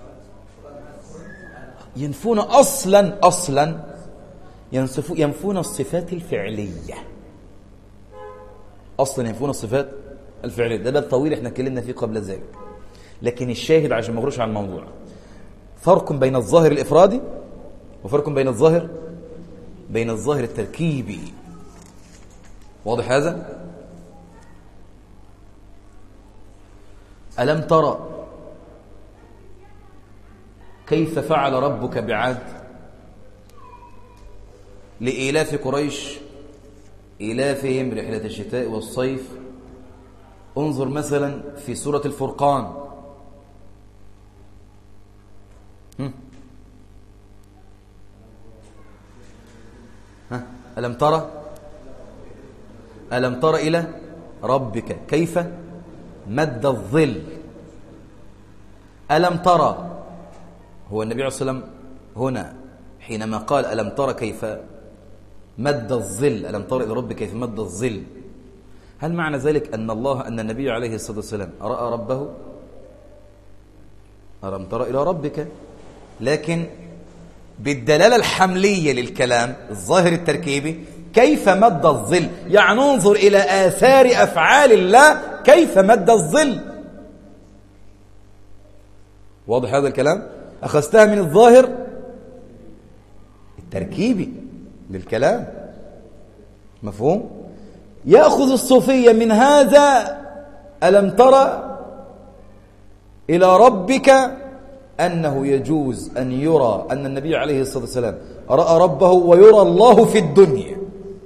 Speaker 1: ينفون أصلا أصلا ينفون الصفات الفعلية، أصلا ينفون الصفات الفعلية. ده باب طويل احنا اتكلمنا فيه قبل ذلك، لكن الشاهد عشان ما نخرجش عن الموضوع، فرق بين الظاهر الإفرادي وفرق بين الظاهر بين الظاهر التركيبي. واضح هذا؟ ألم ترى كيف فعل ربك بعاد لإيلاف قريش إيلافهم رحلة الشتاء والصيف. انظر مثلا في سورة الفرقان، ها ألم ترى ألم تر إلى ربك كيف مد الظل. ألم ترى، هو النبي عليه الصلاة والسلام هنا حينما قال ألم ترى كيف مد الظل، ألم ترى إلى ربك كيف مد الظل، هل معنى ذلك أن الله أن النبي عليه الصلاة والسلام رأى ربه؟ ألم ترى إلى ربك، لكن بالدلالة الحملية للكلام الظاهر التركيبي كيف مد الظل، يعني انظر إلى آثار أفعال الله كيف مد الظل. واضح هذا الكلام؟ أخذتها من الظاهر التركيبي للكلام، مفهوم؟ يأخذ الصوفية من هذا ألم ترى إلى ربك أنه يجوز أن يرى أن النبي عليه الصلاة والسلام رأى ربه ويرى الله في الدنيا،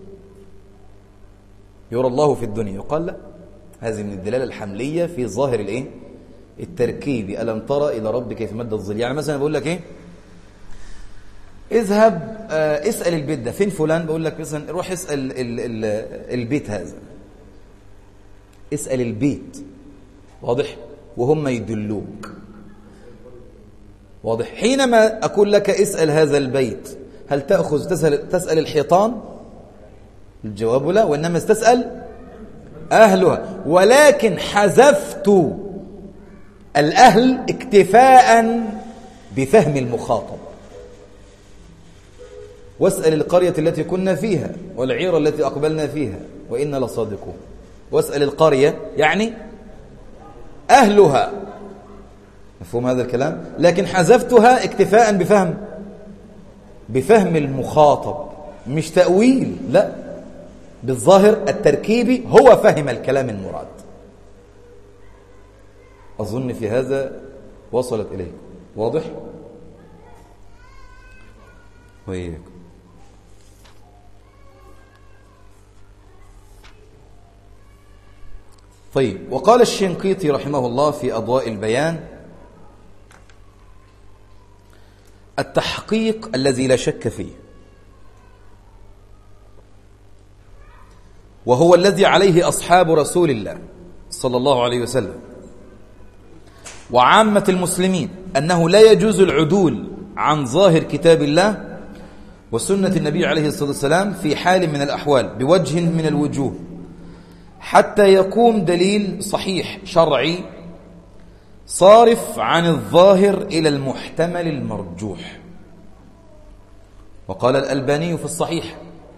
Speaker 1: يرى الله في الدنيا. يقال لا، هذه من الدلالة الحملية في ظاهر الإيه؟ التركيبي. ألم ترى إلى ربك كيف مد الظل، يعني مثلا بقول لك إيه، اذهب آه اسأل البيت ده فين فلان، بقول لك مثلا روح اسأل ال ال البيت هذا، اسأل البيت، واضح؟ وهم يدلوك، واضح؟ حينما أقول لك اسأل هذا البيت، هل تأخذ تسأل, تسأل الحيطان؟ الجواب لا، وإنما تسأل أهلها، ولكن حذفت الأهل اكتفاء بفهم المخاطب. واسأل القرية التي كنا فيها والعير التي أقبلنا فيها وإنا لصادقون. واسأل القرية يعني أهلها، مفهوم هذا الكلام؟ لكن حذفتها اكتفاء بفهم بفهم المخاطب، مش تأويل، لا، بالظاهر التركيبي هو فهم الكلام المراد. أظن في هذا وصلت إليه، واضح؟ وإياكم. طيب، وقال الشنقيطي رحمه الله في أضواء البيان: التحقيق الذي لا شك فيه، وهو الذي عليه أصحاب رسول الله صلى الله عليه وسلم وعامة المسلمين، أنه لا يجوز العدول عن ظاهر كتاب الله وسنة النبي عليه الصلاة والسلام في حال من الأحوال بوجه من الوجوه حتى يقوم دليل صحيح شرعي صارف عن الظاهر إلى المحتمل المرجوح. وقال الألباني في الصحيح: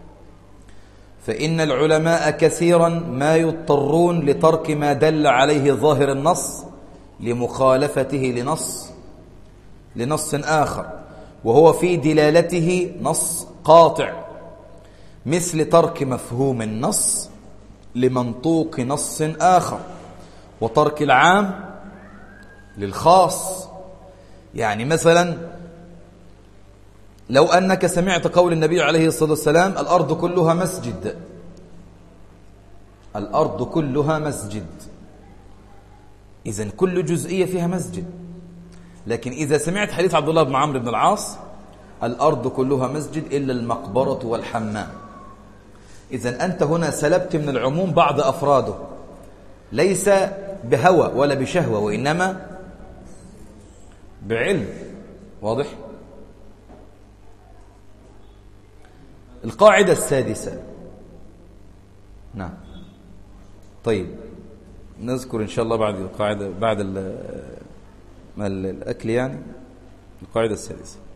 Speaker 1: فإن العلماء كثيرا ما يضطرون لترك ما دل عليه ظاهر النص لمخالفته لنص لنص آخر وهو في دلالته نص قاطع، مثل ترك مفهوم النص لمنطوق نص آخر وترك العام للخاص. يعني مثلا لو أنك سمعت قول النبي عليه الصلاة والسلام: الأرض كلها مسجد، الأرض كلها مسجد، إذن كل جزئية فيها مسجد. لكن إذا سمعت حديث عبد الله بن عمرو بن العاص: الأرض كلها مسجد إلا المقبرة والحمام، إذن أنت هنا سلبت من العموم بعض أفراده، ليس بهوى ولا بشهوة، وإنما بعلم. واضح؟ القاعدة السادسة. نعم. طيب، نذكر إن شاء الله بعد القاعدة بعد ال- ما ال- الأكل يعني القاعدة السادسة.